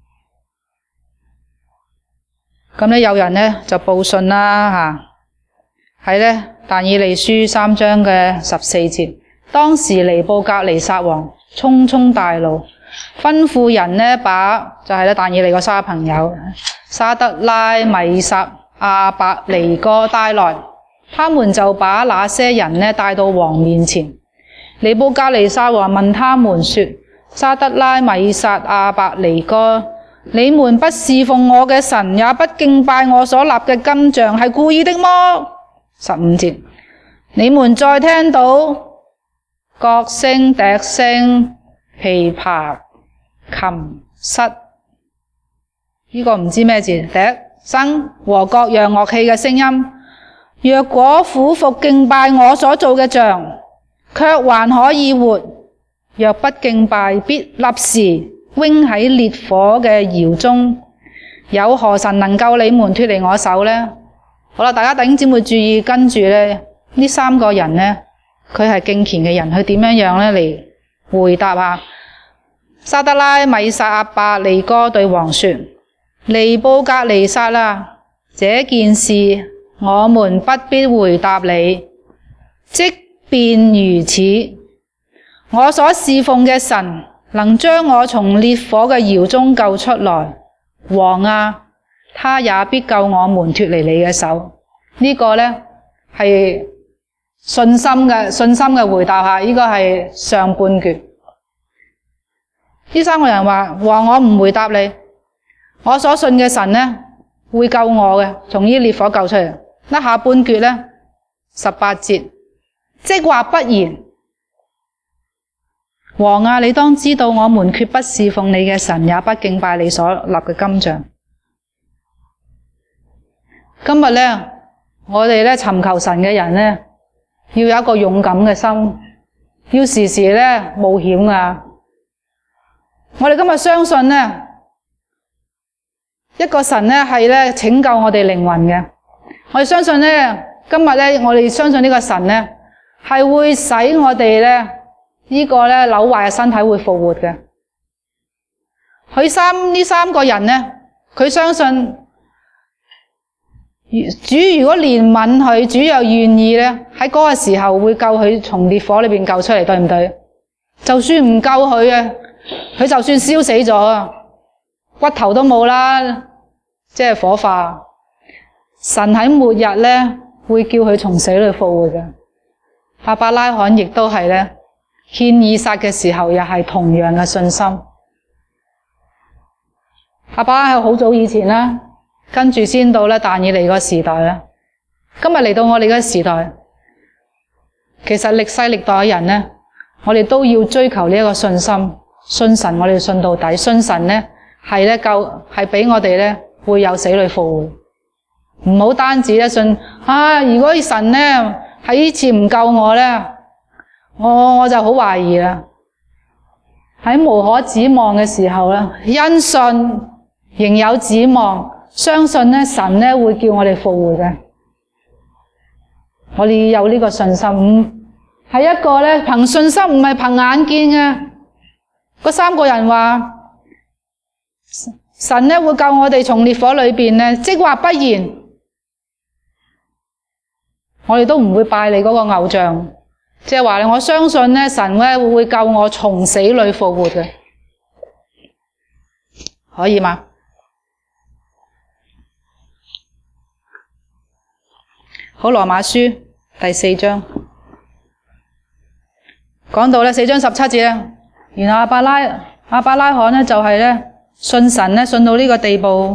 咁呢有人呢就報信啦喺呢但以理書3章嘅14節。當時尼布甲尼撒王匆匆大怒，吩咐人呢把就係但以理個3個朋友沙得拉、米煞、亞伯尼哥帶來，他們就把那些人呢帶到王面前。尼布甲尼撒王問他們說：沙得拉、米煞、亞伯尼哥，你們不侍奉我嘅神，也不敬拜我所立嘅金像，係故意的麼？15節，你們再聽到角聲、笛聲、琵琶、琴瑟，呢個唔知咩字，笛聲和各樣樂器嘅聲音。若果俯伏敬拜我所做嘅像，卻還可以活；若不敬拜，必立時扔喺烈火嘅窯中。有何神能救你們脫離我手呢？好啦，大家弟兄姊妹注意，跟住呢3個人呢，佢係敬虔嘅人，佢點樣呢嚟回答啊？沙得拉、米煞、亞伯尼哥對王說：尼布甲尼撒啊，這件事我們不必回答你。即便如此，我所侍奉嘅神能將我從烈火嘅窯中救出來。王啊，他也必救我們脫離你嘅手。呢個呢係信心嘅回答下，呢個係上半句。呢3個人話我唔回答你，我所信嘅神呢會救我嘅，從呢烈火救出嚟。下半句呢18節，即或不然，王啊，你當知道我們決不侍奉你嘅神，也不敬拜你所立嘅金像。今日呢，我哋呢尋求神嘅人呢，要有一個勇敢嘅心，要時時呢冒險啊！我哋今日相信呢，一個神呢係呢拯救我哋靈魂嘅。我哋相信呢，今日呢，我哋相信呢個神呢係會使我哋呢呢個呢朽壞嘅身體會復活嘅。呢三個人呢，佢相信主如果憐憫佢，主又願意呢，喺嗰個時候會救佢從烈火裏邊救出嚟，對唔對？就算唔救佢啊，佢就算燒死咗，骨頭都冇啦，即係火化。神喺末日呢會叫佢從死裏復活嘅。亞伯拉罕亦都係呢，獻以撒嘅時候又係同樣嘅信心。亞伯拉罕好早以前啦，跟住先到呢但以理個時代啦。今日嚟到我哋嘅時代，其實歷世歷代嘅人呢，我哋都要追求呢一個信心，信神，我哋信到底，信神呢係俾我哋呢會有死裏復活。 唔好單止咧信如果神咧喺呢次唔救我咧，我就好懷疑啦。喺無可指望嘅時候咧，因信仍有指望，相信咧神咧會叫我哋復活嘅。我哋要有呢個信心，係一個咧憑信心，唔係憑眼見嘅。嗰三個人話神咧會救我哋從烈火裏邊咧，即話不然，我哋都唔會拜你嗰個偶像。即係話咧，我相信咧神咧會救我從死裏復活嘅，可以嗎？好，羅馬書第4章講到咧4章17節咧，然後亞伯拉罕咧就係咧信神咧信到呢個地步，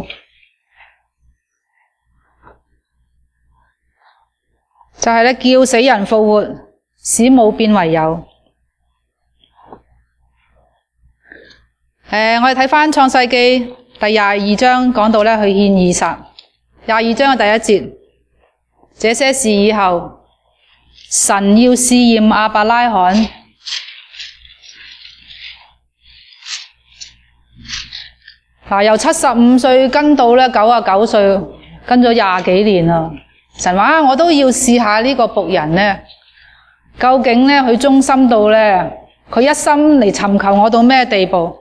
就係咧叫死人復活，使冇變為有。我哋睇翻創世記第22章講到咧去獻以撒，22章嘅第1節，這些事以後，神要試驗亞伯拉罕，由75歲跟到咧99歲，跟咗20幾年啦。神話我都要試下呢個僕人咧，究竟咧佢忠心到咧，佢一心嚟尋求我到咩地步？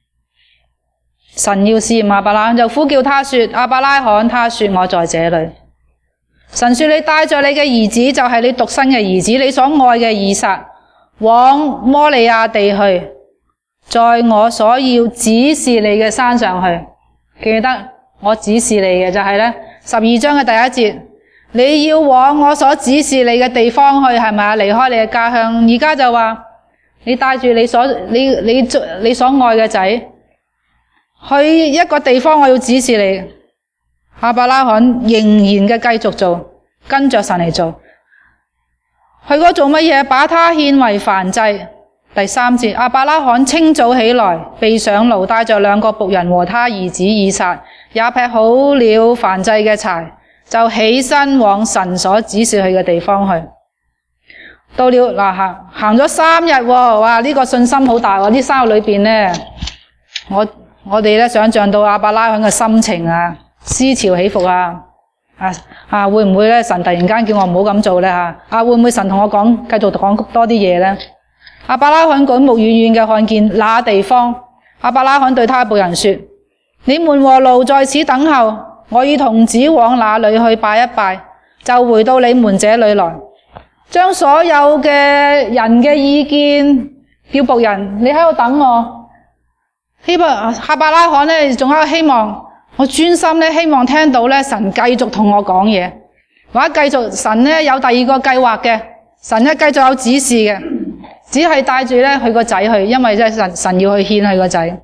神要試驗亞伯拉罕，就呼叫他說：亞伯拉罕，他說我在這裏。神說：你帶着你嘅兒子，就係你獨生嘅兒子，你所愛嘅以撒，往摩利亞地去，在我所要指示你嘅山上去。記得我指示你嘅就係咧12章嘅第1節，你要往我所指示你嘅地方去，係咪啊？離開你嘅家鄉。而家就話你帶住你所愛嘅仔去一個地方，我要指示你。亞伯拉罕仍然嘅繼續做，跟着神嚟做。去嗰做乜嘢？把他獻為燔祭。第3節，亞伯拉罕清早起來，備上驢，帶着2個僕人和他兒子以撒，也劈好了燔祭嘅柴，就起身往神所指示去嘅地方去。到了行咗3日喎，哇！呢個信心好大喎。呢3日裏邊咧，我哋咧想象到亞伯拉罕嘅心情啊，思潮起伏會唔會咧神突然間叫我唔好咁做咧會唔會神同我講繼續講多啲嘢咧？亞伯拉罕舉目遠遠嘅看見那地方，亞伯拉罕對他僕人說：你們和驢在此等候，我與童子往那裏去拜一拜，就回到你們這裏來。將所有嘅人嘅意見叫僕人，你喺度等我。亞伯拉罕咧仲喺度希望我專心咧，希望聽到咧神繼續同我講嘢，或者繼續神咧有第2個計劃嘅，神咧繼續有指示嘅，只係帶住咧佢個仔去，因為咧神要去獻佢個仔。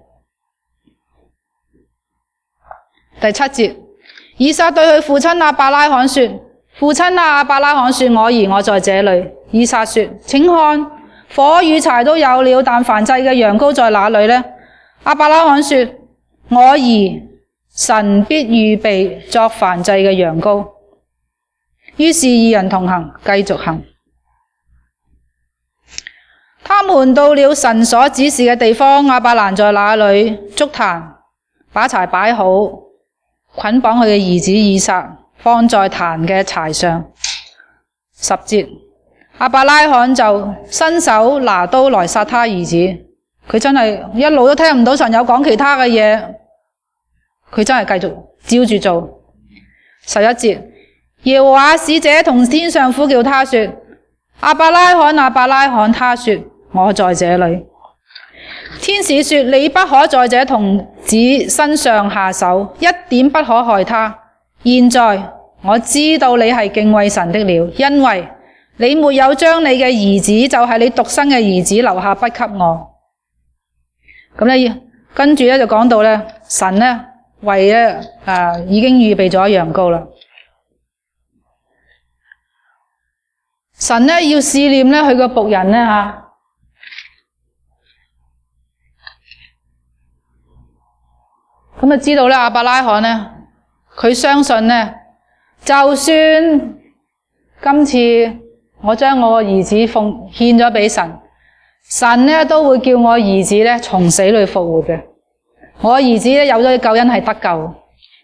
第7節，以撒對佢父親亞伯拉罕說：父親亞伯拉罕說，我兒，我在這裏。以撒說：請看，火與柴都有了，但燔祭嘅羊羔在哪裏呢？亞伯拉罕說：我兒，神必預備作燔祭嘅羊羔。於是2人同行，繼續行。他們到了神所指示嘅地方，亞伯蘭在那裏築壇，把柴擺好，捆綁佢嘅兒子以撒，放在壇嘅柴上。10節，亞伯拉罕就伸手拿刀來殺他兒子。佢真係一路都聽唔到神有講其他嘅嘢，佢真係繼續照住做。11節，耶和華使者從天上呼叫他說：亞伯拉罕，亞伯拉罕，他說：我在這裏。天使說：你不可在這童子身上下手，一點不可害他。現在我知道你係敬畏神的了，因為你沒有將你嘅兒子，就係你獨生嘅兒子留下不給我。咁咧，跟住咧就講到咧，神咧為咧已經預備咗羊羔啦。神咧要試驗咧佢個僕人咧咁就知道咧亞伯拉罕咧，佢相信咧就算今次我將我個兒子獻咗俾神，神呢都會叫我兒子呢從死裏復活嘅。我兒子呢有咗救恩係得救。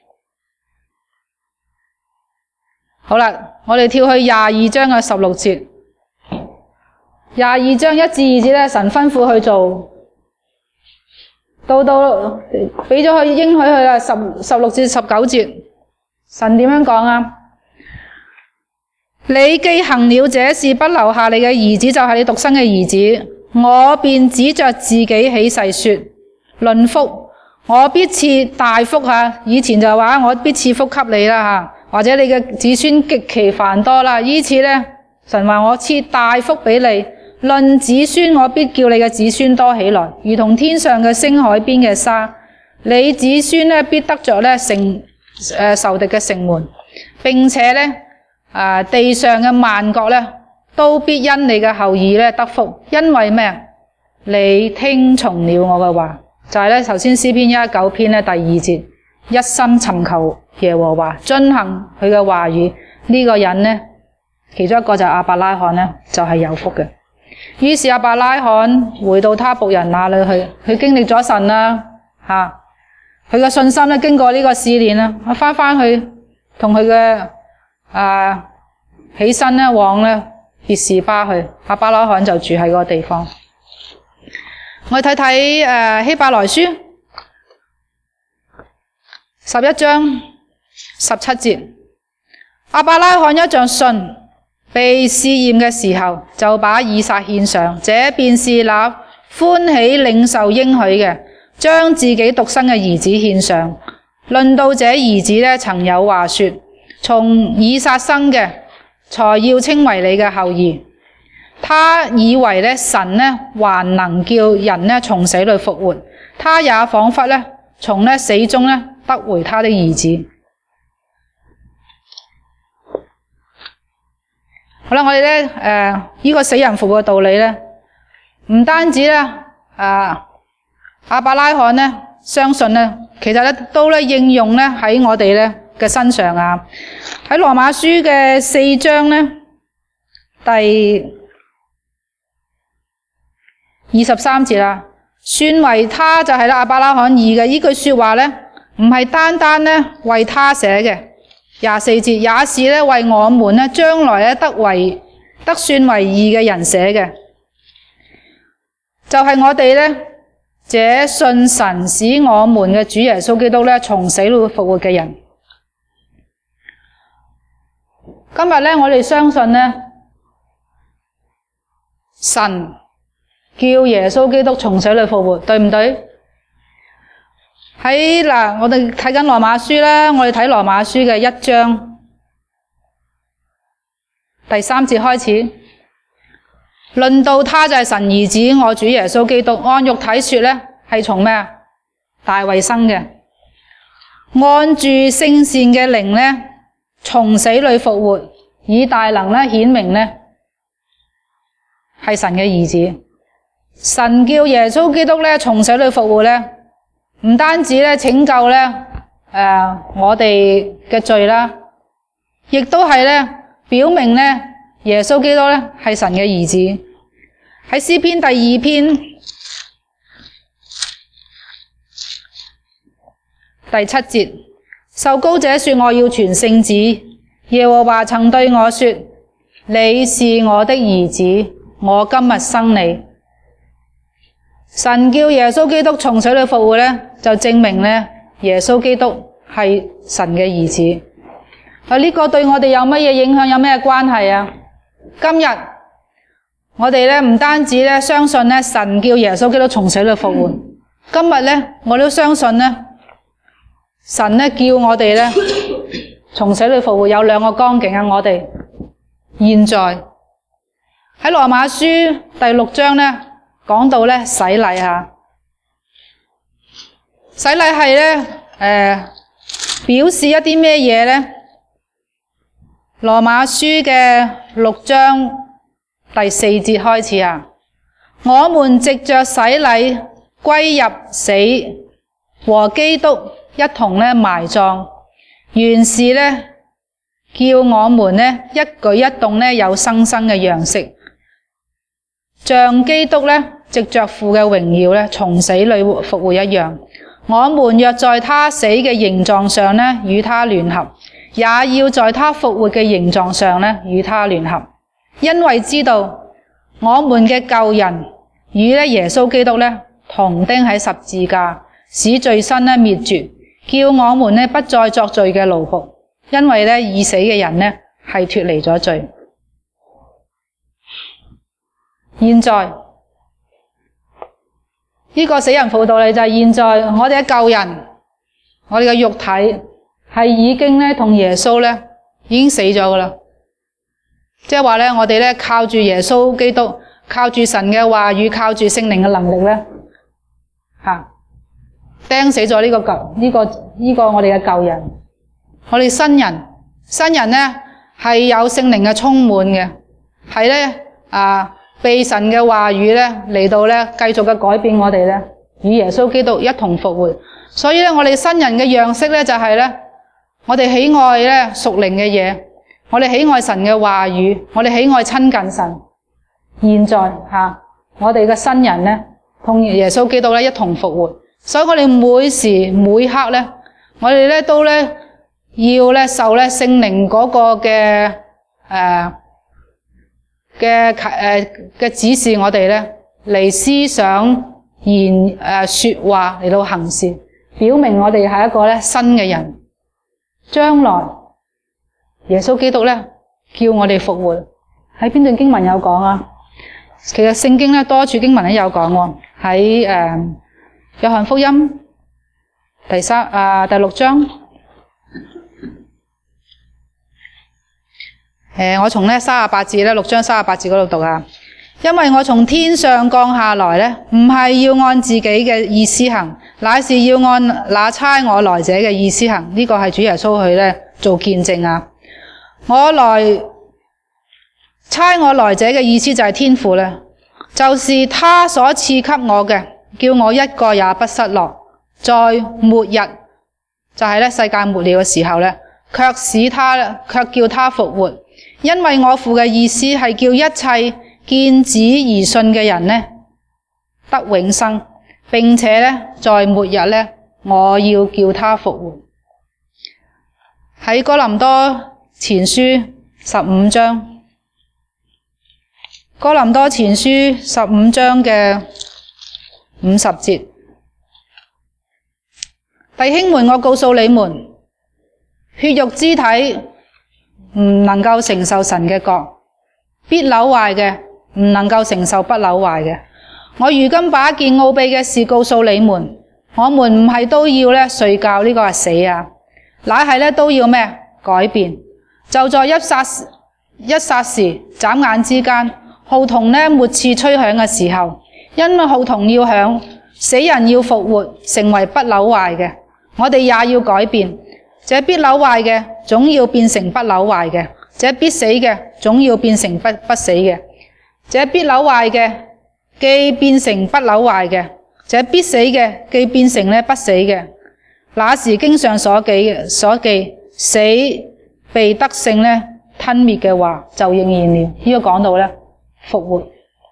好啦，我哋跳去22章嘅16節。22章1至2節呢，神吩咐去做，到俾咗佢應許佢啦。16至19節，神點樣講啊？你既行了這事，不留下你嘅兒子，就係你獨生嘅兒子，我便指着自己起誓說：論福，我必賜大福吓。以前就話我必賜福給你啦吓，或者你嘅子孫極其繁多啦。依次呢，神話我賜大福俾你。論子孫，我必叫你嘅子孫多起來，如同天上嘅星、海邊嘅沙。你子孫呢，必得着呢仇敵嘅城門，並且呢地上嘅萬國呢，都必因你嘅後裔呢得福。因為咩？你聽從了我嘅話，就係呢頭先詩篇119篇呢第2節，一心尋求耶和華，遵行佢嘅話語。呢個人呢，其中一個就係亞伯拉罕呢，就係有福嘅。於是亞伯拉罕回到他僕人那裏去，佢經歷咗神啦吓，佢嘅信心咧經過呢個試煉啦，翻去同佢嘅起身咧往咧別是巴去，亞伯拉罕就住喺嗰個地方。我哋睇睇希伯來書11章17節，亞伯拉罕一像信，被試驗嘅時候，就把以撒獻上，這便是那歡喜領受應許嘅，將自己獨生嘅兒子獻上。論到這兒子呢，曾有話說：從以撒生嘅，才要稱為你嘅後裔。他以為呢，神呢還能叫人呢從死裏復活，他也仿佛呢從呢死中呢得回他的兒子。好啦，我哋咧呢個死人復活嘅道理咧，唔單止咧亞伯拉罕咧相信咧，其實咧都咧應用咧喺我哋咧嘅身上啊。喺羅馬書嘅4章咧第23節啦，算為他就係啦亞伯拉罕義嘅呢句說話咧，唔係單單咧為他寫嘅。24節也是咧為我們咧將來咧得算為義嘅人寫嘅，就係我哋咧這信神使我們嘅主耶穌基督咧從死裏復活嘅人。今日咧我哋相信咧神叫耶穌基督從死裏復活，對唔對？我哋睇緊羅馬書啦，我哋睇羅馬書嘅1章第3節開始，論到他就係神兒子，我主耶穌基督，按肉體說呢係從咩啊？大衛生嘅，按住聖善嘅靈呢從死裏復活，以大能呢顯明呢係神嘅兒子。神叫耶穌基督呢從死裏復活呢，唔單止咧拯救咧我哋嘅罪啦，亦都係咧表明咧耶穌基督咧係神嘅兒子。喺詩篇第2篇第7節，受膏者說我要傳聖旨，耶和華曾對我說：你是我的兒子，我今日生你。神叫耶穌基督從死裏復活呢，就證明呢耶穌基督係神嘅兒子。呢個對我哋有乜嘢影響，有咩關係啊？今日我哋呢唔單止呢相信呢神叫耶穌基督從死裏復活，今日呢我都相信呢神呢叫我哋呢從死裏復活有兩個光景啊！我哋現在喺羅馬書第6章呢講到咧洗禮吓，洗禮係咧表示一啲咩嘢咧？羅馬書嘅6章第4節開始啊，我們藉着洗禮歸入死，和基督一同咧埋葬，原是咧叫我們呢一舉一動呢有生生嘅樣式，像基督呢藉着父嘅榮耀呢從死裏復活一樣。我們若在他死嘅形狀上呢與他聯合，也要在他復活嘅形狀上呢與他聯合，因為知道我們嘅舊人與耶穌基督呢同釘喺十字架，使罪身呢滅絕，叫我們呢不再作罪嘅奴僕。因為呢已死嘅人呢係脫離咗罪。現在呢個死人復活道理就係現在我哋嘅舊人，我哋嘅肉體係已經呢同耶穌呢已經死咗噶啦。即係話呢，我哋呢靠住耶穌基督，靠住神嘅話語，靠住聖靈嘅能力呢釘死咗呢個我哋嘅舊人。我哋新人呢係有聖靈嘅充滿嘅，係呢被神嘅話語呢嚟到呢繼續嘅改變我哋呢，與耶穌基督一同復活。所以呢，我哋新人嘅樣式呢就係呢，我哋喜愛呢屬靈嘅嘢，我哋喜愛神嘅話語，我哋喜愛親近神。現在我哋嘅新人呢同耶穌基督呢一同復活，所以我哋每時每刻呢，我哋呢都呢要呢受呢聖靈嗰個嘅指示，我哋呢嚟思想說話嚟到行事，表明我哋係一個呢新嘅人。將來耶穌基督呢叫我哋復活，喺邊段經文有講啊？其實聖經呢多處經文都有講喎，喺約翰福音第6章。我從呢38節呢6章38節嗰度讀啊。因為我從天上降下來呢，唔係要按自己嘅意思行，乃是要按那差我來者嘅意思行。呢個係主耶穌去呢做見證啊。差我來者嘅意思就係天父呢，就是他所賜給我嘅，叫我一個也不失落。在末日，就係呢世界末了嘅時候呢，卻叫他復活。因為我父嘅意思係叫一切見子而信嘅人呢得永生，並且呢在末日呢，我要叫他復活。喺哥林多前書15章，哥林多前書15章嘅50節，弟兄們，我告訴你們，血肉之體唔能夠承受神嘅國，必朽壞嘅唔能夠承受不朽壞嘅。我如今把一件奧秘嘅事告訴你們，我們唔係都要呢睡覺，呢個係死啊，乃係呢都要咩？改變。就在一霎時眨眼之間，號筒呢末次吹響嘅時候，因為號筒要響，死人要復活，成為不朽壞嘅，我哋也要改變。這必朽壞嘅總要變成不朽壞嘅，這必死嘅總要變成不死嘅。這必朽壞嘅既變成不朽壞嘅，這必死嘅既變成不死嘅。那時經上所記死被得勝吞滅嘅話就應驗了。呢個講到復活。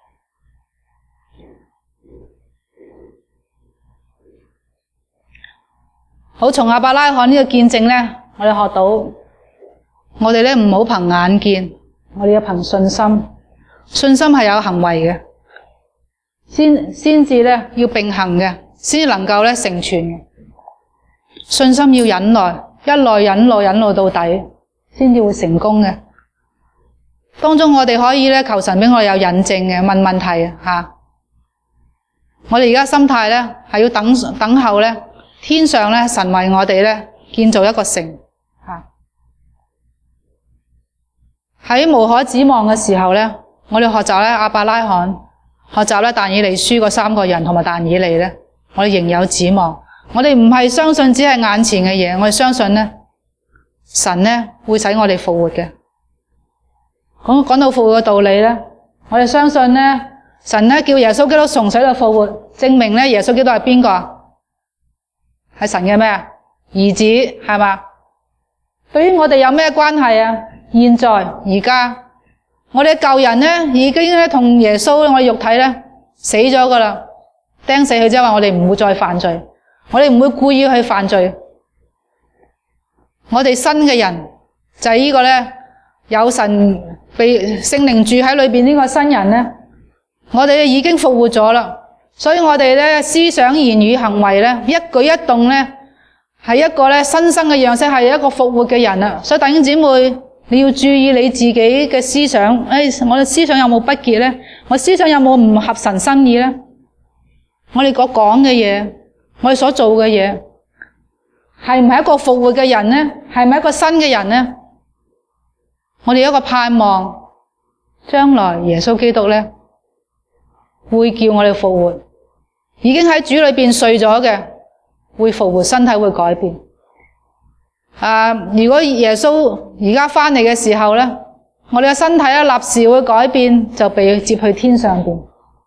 好，從亞伯拉罕呢個見證我哋學到，我哋唔好憑眼見，我哋要憑信心。信心係有行為嘅，先至要並行嘅，先至能夠成全嘅。信心要忍耐，一耐忍耐到底，先至會成功嘅。當中我哋可以求神俾我哋有引證嘅，問問題吓。我哋而家心態係要等候天上神為我哋建造一個城吓。喺無可指望嘅時候我哋學習亞伯拉罕，學習但以理書嗰3個人同埋但以理我哋仍有指望。我哋唔係相信只係眼前嘅嘢，我哋相信神會使我哋復活嘅。講到復活嘅道理我哋相信神叫耶穌基督從死裏復活，證明耶穌基督係邊個？係神嘅咩？兒子係嘛？ 對於我哋有咩關係啊？現在而家，我哋嘅舊人咧已經咧同耶穌我哋肉體咧死咗噶啦，釘死佢，即係話我哋唔會再犯罪，我哋唔會故意去犯罪。我哋新嘅人就係呢個咧有神被聖靈住喺裏邊呢個新人咧，我哋已經復活咗啦。所以我哋咧思想、言語、行為咧一舉一動咧係一個咧新生嘅樣式，係一個復活嘅人啊！所以弟兄姊妹，你要注意你自己嘅思想。我哋思想有冇不潔咧？我思想有冇唔合神心意咧？我哋講嘅嘢，我哋所做嘅嘢，係唔係一個復活嘅人咧？係咪一個新嘅人咧？我哋有一個盼望，將來耶穌基督咧會叫我哋復活，已經喺主裏邊睡咗嘅會復活，身體會改變。如果耶穌而家翻嚟嘅時候咧，我哋嘅身體咧立時會改變，就被接去天上邊。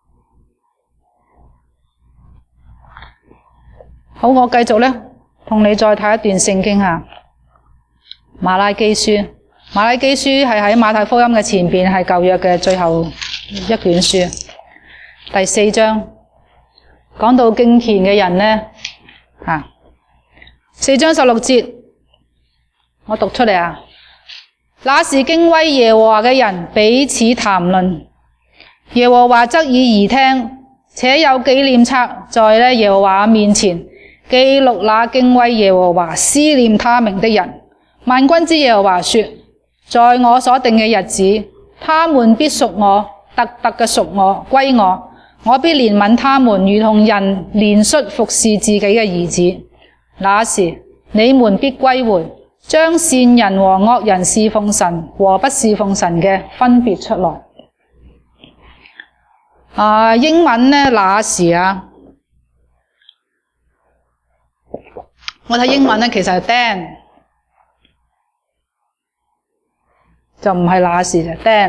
好，我繼續咧同你再睇一段聖經啊，馬拉基書。馬拉基書係喺馬太福音嘅前邊，係舊約嘅最後一卷書，第4章講到敬虔嘅人呢，4章16節，我讀出嚟啊。那時敬畏耶和華嘅人彼此談論，耶和華側耳而聽，且有紀念冊在耶和華面前記錄那敬畏耶和華思念他名的人。萬軍之耶和華說，在我所定嘅日子，他們必屬我，特特嘅屬我，歸我。我必憐憫他們，如同人憐恤服侍自己嘅兒子。那時，你們必歸回，將善人和惡人侍奉神和不侍奉神嘅分別出來。英文呢，那時啊，我睇英文呢，其實係 then。就唔係那時就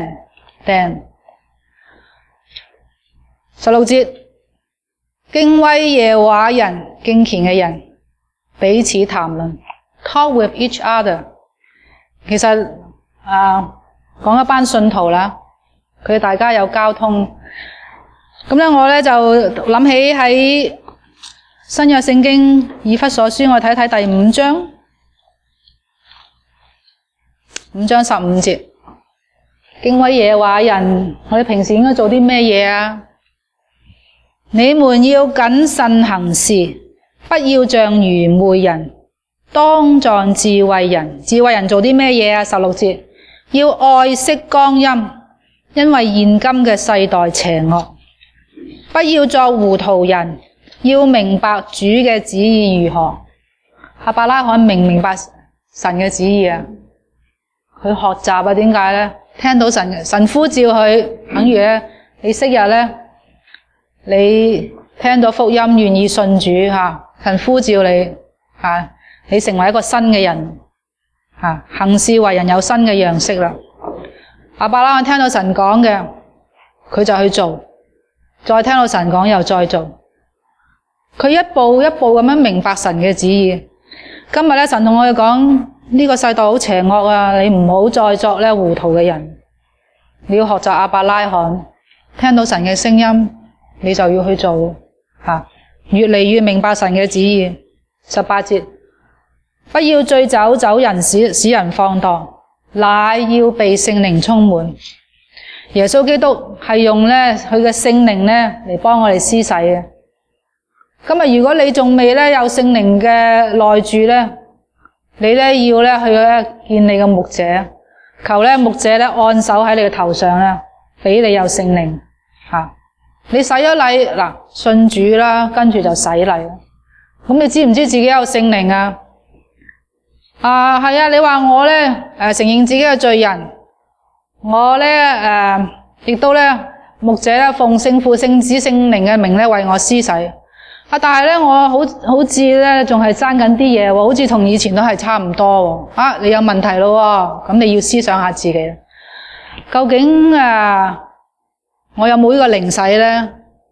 then。16節，敬畏耶和華人，敬虔嘅人彼此談論 ，talk with each other。其實講一班信徒啦，佢大家有交通。咁咧，我咧就諗起喺新約聖經以弗所書，我睇睇第5章。5章15節，敬畏耶和華人，我哋平時應該做啲咩嘢啊？你們要謹慎行事，不要像愚昧人，當像智慧人。智慧人做啲咩嘢啊？16節，要愛惜光陰，因為現今嘅世代邪惡。不要作糊塗人，要明白主嘅旨意如何。亞伯拉罕明唔明白神嘅旨意啊？佢學習啊，點解咧？聽到神呼召佢，等於咧，你昔日咧，你聽到福音，願意信主神呼召你你成為一個新嘅人行事為人有新嘅樣式啦。亞伯拉罕聽到神講嘅，佢就去做，再聽到神講又再做，佢一步一步咁樣明白神嘅旨意。今日咧，神同我哋講，呢個世代好邪惡啊！你唔好再作咧糊塗嘅人，你要學習亞伯拉罕，聽到神嘅聲音，你就要去做越嚟越明白神嘅旨意。18節，不要醉酒，酒人使人放蕩，乃要被聖靈充滿。耶穌基督係用咧佢嘅聖靈咧嚟幫我哋施洗嘅。今日如果你仲未咧有聖靈嘅內住咧，你咧要咧去咧見你嘅牧者，求咧牧者咧按手喺你嘅頭上咧，俾你有聖靈你洗咗禮嗱，信主啦，跟住就洗禮啦。咁你知唔知自己有聖靈啊？係啊，你話我咧承認自己嘅罪人，我咧亦都咧牧者咧奉聖父聖子聖靈嘅名咧為我施洗。但係咧我好似咧仲係爭緊啲嘢喎，好似同以前都係差唔多喎。你有問題咯喎，咁你要思想下自己，究竟我有冇呢個靈洗咧？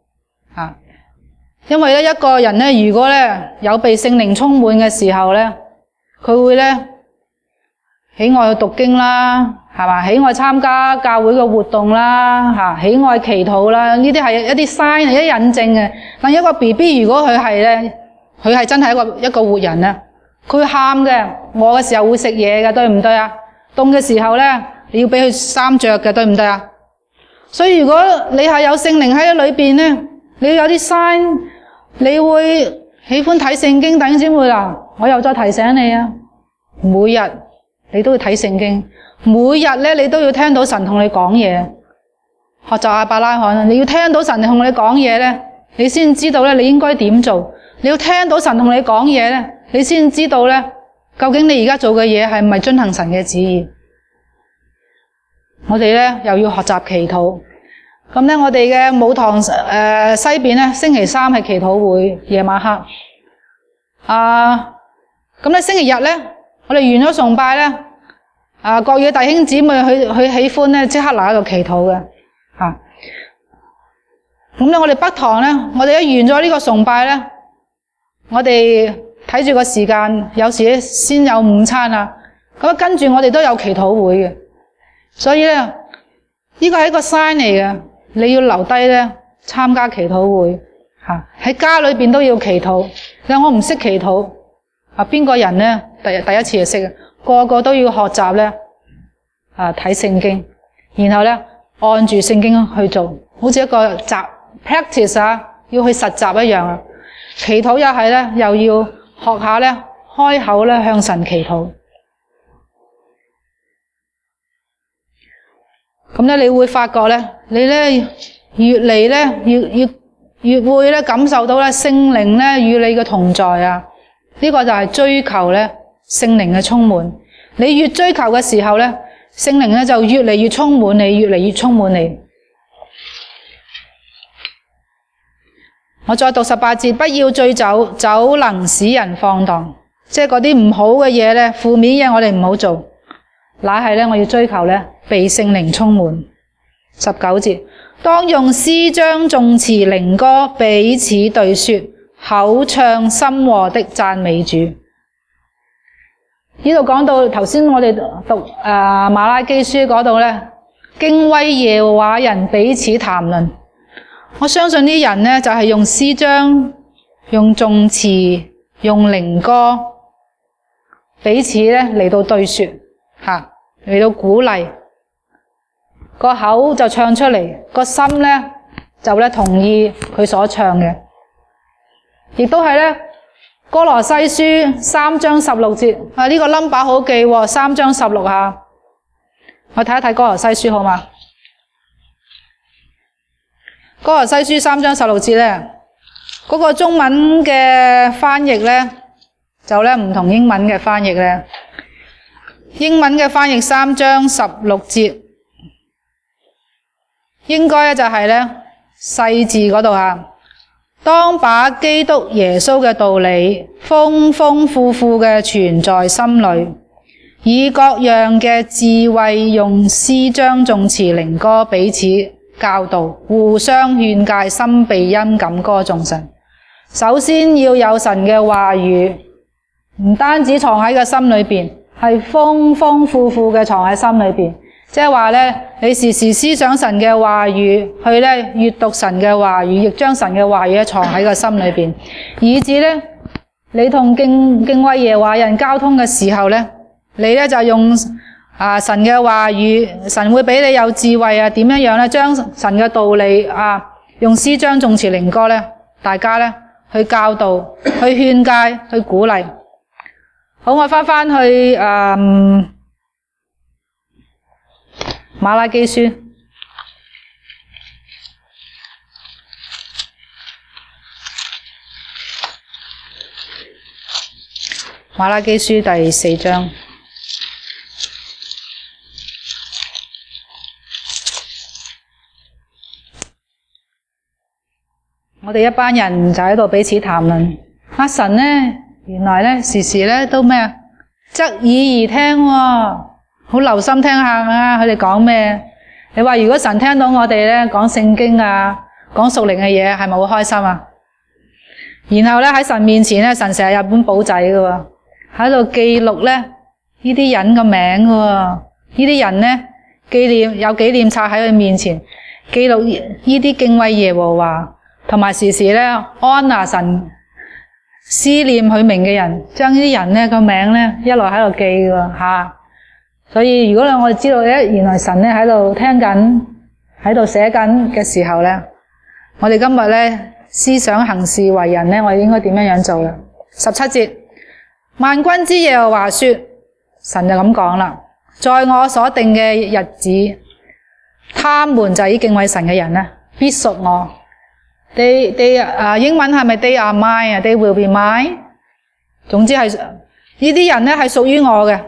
因為咧一個人咧，如果咧有被聖靈充滿嘅時候咧，佢會咧喜愛去讀經啦，係嘛？喜愛參加教會嘅活動啦，喜愛祈禱啦，呢啲係一啲 sign 一啲印證嘅。但一個 BB 如果佢係真係一個活人咧，佢會喊嘅，餓嘅時候會食嘢嘅，對唔對啊？凍嘅時候咧，你要俾佢衫着嘅，對唔對啊？所以如果你係有聖靈喺裏邊咧，你有啲 sign，你會喜歡睇聖經。弟兄姊妹啦，我又再提醒你啊，每日你都要睇聖經，每日咧你都要聽到神同你講嘢。學習亞伯拉罕，你要聽到神同你講嘢咧，你先知道咧你應該點做。你要聽到神同你講嘢咧，你先知道咧究竟你而家做嘅嘢係唔係遵行神嘅旨意。我哋咧又要學習祈禱。咁咧我哋嘅母堂西邊咧，星期三係祈禱會，夜晚黑。咁咧星期日咧，我哋完咗崇拜咧，各位弟兄姊妹佢喜歡咧即刻留喺度祈禱嘅。咁咧我哋北堂咧，我哋一完咗呢個崇拜咧，我哋睇住個時間，有時先有午餐啊。咁跟住我哋都有祈禱會嘅，所以咧呢個係一個 sign 嚟嘅。你要留低咧參加祈禱會，喺家裏邊都要祈禱。你話我唔識祈禱，邊個人咧第一次就識？個個都要學習咧睇聖經，然後咧按住聖經去做，好似一個practice 要去實習一樣啊。祈禱又係咧，又要學下咧開口咧向神祈禱。咁咧，你會發覺咧，你咧越嚟咧越會咧感受到咧聖靈咧與你嘅同在啊！呢個就係追求咧聖靈嘅充滿。你越追求嘅時候咧，聖靈咧就越嚟越充滿你，越嚟越充滿你。我再讀18節，不要醉酒，酒能使人放蕩。即係嗰啲唔好嘅嘢咧，負面嘢我哋唔好做。乃係咧，我要追求咧被聖靈充滿。19節，當用詩章、頌詞、靈歌彼此對說，口唱心和的讚美主。呢度講到頭先我哋讀馬拉基書嗰度咧，敬畏耶和華人彼此談論。我相信啲人咧就係用詩章、用頌詞、用靈歌彼此咧嚟到對說嚟到鼓勵，個口就唱出嚟，個心咧就咧同意佢所唱嘅。亦都係咧歌羅西書3章16節呢個 number 好記喎，3章16下。我睇一睇歌羅西書好嘛？歌羅西書3章16節咧，嗰個中文嘅翻譯咧就咧唔同英文嘅翻譯咧。英文嘅翻譯3章16節，應該咧就係咧細字嗰度當把基督耶穌嘅道理豐豐富富嘅存在心裏，以各樣嘅智慧用詩章、頌詞、靈歌彼此教導，互相勸誡，心被恩感歌頌神。首先要有神嘅話語，唔單止藏喺個心裏邊，係豐豐富富嘅藏喺心裏邊，即係話咧，你時時思想神嘅話語，去咧閱讀神嘅話語，亦將神嘅話語藏喺個心裏邊，以至咧你同敬畏耶和華人交通嘅時候咧，你咧就用神嘅話語，神會俾你有智慧點樣咧，將神嘅道理用詩章、頌詞、靈歌咧，大家咧去教導、去勸誡、去鼓勵。好，我翻去馬拉基書，馬拉基書第4章。我哋一班人就喺度彼此談論，神呢原來咧時時咧都咩側耳而聽喎，好留心聽下佢哋講咩。你話如果神聽到我哋咧講聖經講屬靈嘅嘢，係咪好開心啊？然後咧喺神面前咧，神成日有本簿仔㗎喎，喺度記錄咧呢啲人嘅名㗎喎，呢啲人呢，有紀念冊喺佢面前，記錄呢啲敬畏耶和華，同埋時時呢安拿神思念佢名嘅人，將呢啲人呢個名呢一路喺度記㗎吓。所以如果我哋知道原來神呢喺度聽緊，喺度寫緊嘅時候呢，我哋今日呢思想行事為人呢，我哋應該點樣做啦？17節，萬軍之耶和華說，神就咁講啦，在我所定嘅日子，他們就係敬畏神嘅人呢，必屬我。英文係咪 they are mine 啊 ？They will be mine。總之係呢啲人呢係屬於我嘅，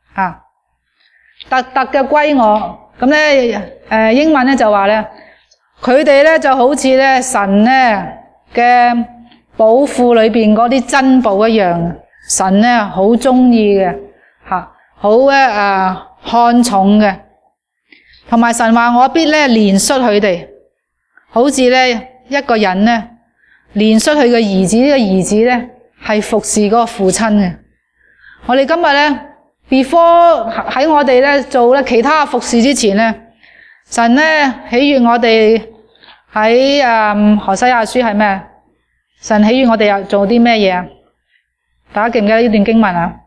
特嘅歸我。咁呢，英文呢就話呢，佢哋呢就好似呢神呢嘅寶庫裏邊嗰啲珍寶一樣，神呢好鍾意嘅，好看重嘅。同埋神話我必呢憐恤佢哋，好似呢一個人呢憐恤佢嘅兒子，呢個兒子呢係服侍嗰個父親嘅。我哋今日呢 before 喺我哋呢做呢其他服侍之前呢，神呢喜悅我哋喺何西阿書係咩？神喜悅我哋又做啲咩嘢啊？大家記唔記得呢段經文啊？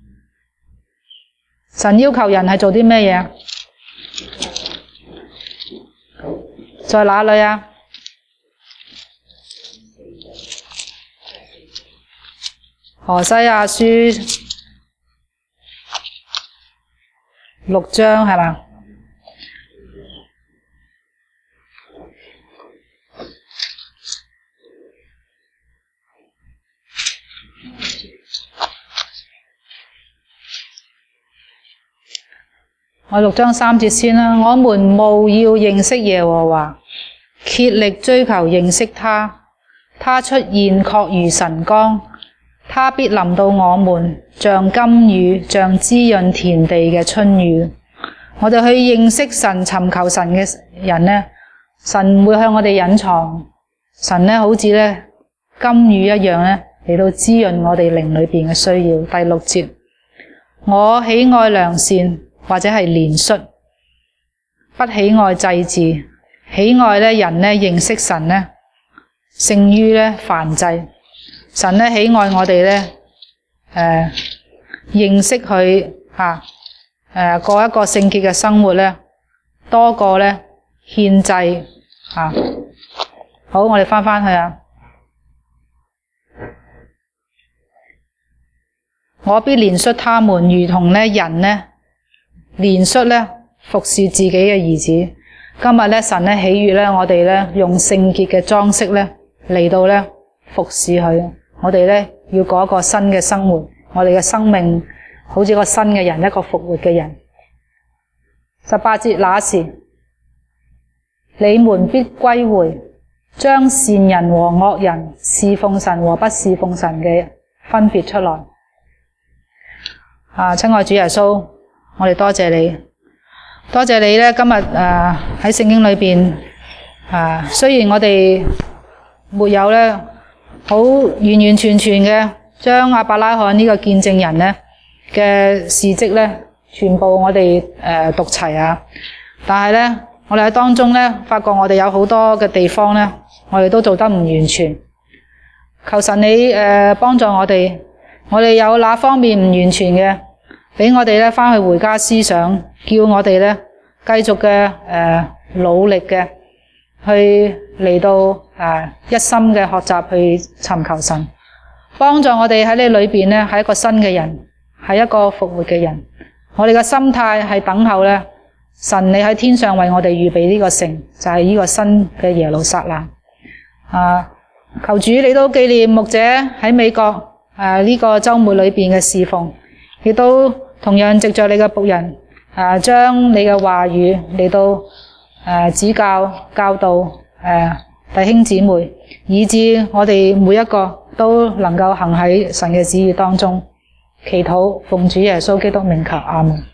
神要求人係做啲咩嘢啊？在哪裏啊？何西阿書6章係嘛？我6章3節先啦。我們務要認識耶和華，竭力追求認識他。他出現確如晨光，他必臨到我們，像甘雨，像滋潤田地嘅春雨。我哋去認識神、尋求神嘅人呢，神會向我哋隱藏。神呢好似呢甘雨一樣呢嚟到滋潤我哋靈裏邊嘅需要。第6節，我喜愛良善，或者係憐恤，不喜愛祭祀。喜愛呢人呢認識神呢勝於呢燔祭。神呢喜愛我哋呢認識佢過一個聖潔嘅生活呢，多過呢獻祭好，我哋返去啊。我必憐恤他們，如同呢人呢憐恤呢服侍自己嘅兒子。今日呢神呢喜悅呢我哋呢用聖潔嘅裝飾呢嚟到呢服侍佢。我哋呢要過一個新嘅生活，我哋嘅生命好似個新嘅人，一個復活嘅人。18節，那時你們必歸回，將善人和惡人、侍奉神和不侍奉神嘅分別出來。親愛主耶穌，我哋多謝你，多謝你呢今日喺聖經裏邊雖然我哋沒有呢好完完全全嘅將亞伯拉罕呢個見證人呢嘅事蹟呢全部我哋讀齊但係呢我哋喺當中呢發覺我哋有好多嘅地方呢我哋都做得唔完全。求神你幫助我哋有哪方面唔完全嘅，俾我哋呢返去回家思想，叫我哋呢繼續嘅努力嘅去嚟到一心嘅學習去尋求神，幫助我哋喺你裏邊呢係一個新嘅人，係一個復活嘅人。我哋嘅心態係等候呢神你喺天上為我哋預備呢個城，就係呢個新嘅耶路撒冷。求主你都紀念牧者喺美國呢個週末裏邊嘅侍奉，亦都同樣藉着你嘅僕人將你嘅話語嚟到指教教導弟兄姊妹，以致我哋每一個都能夠行喺神嘅旨意當中。祈禱奉主耶穌基督名求，阿們。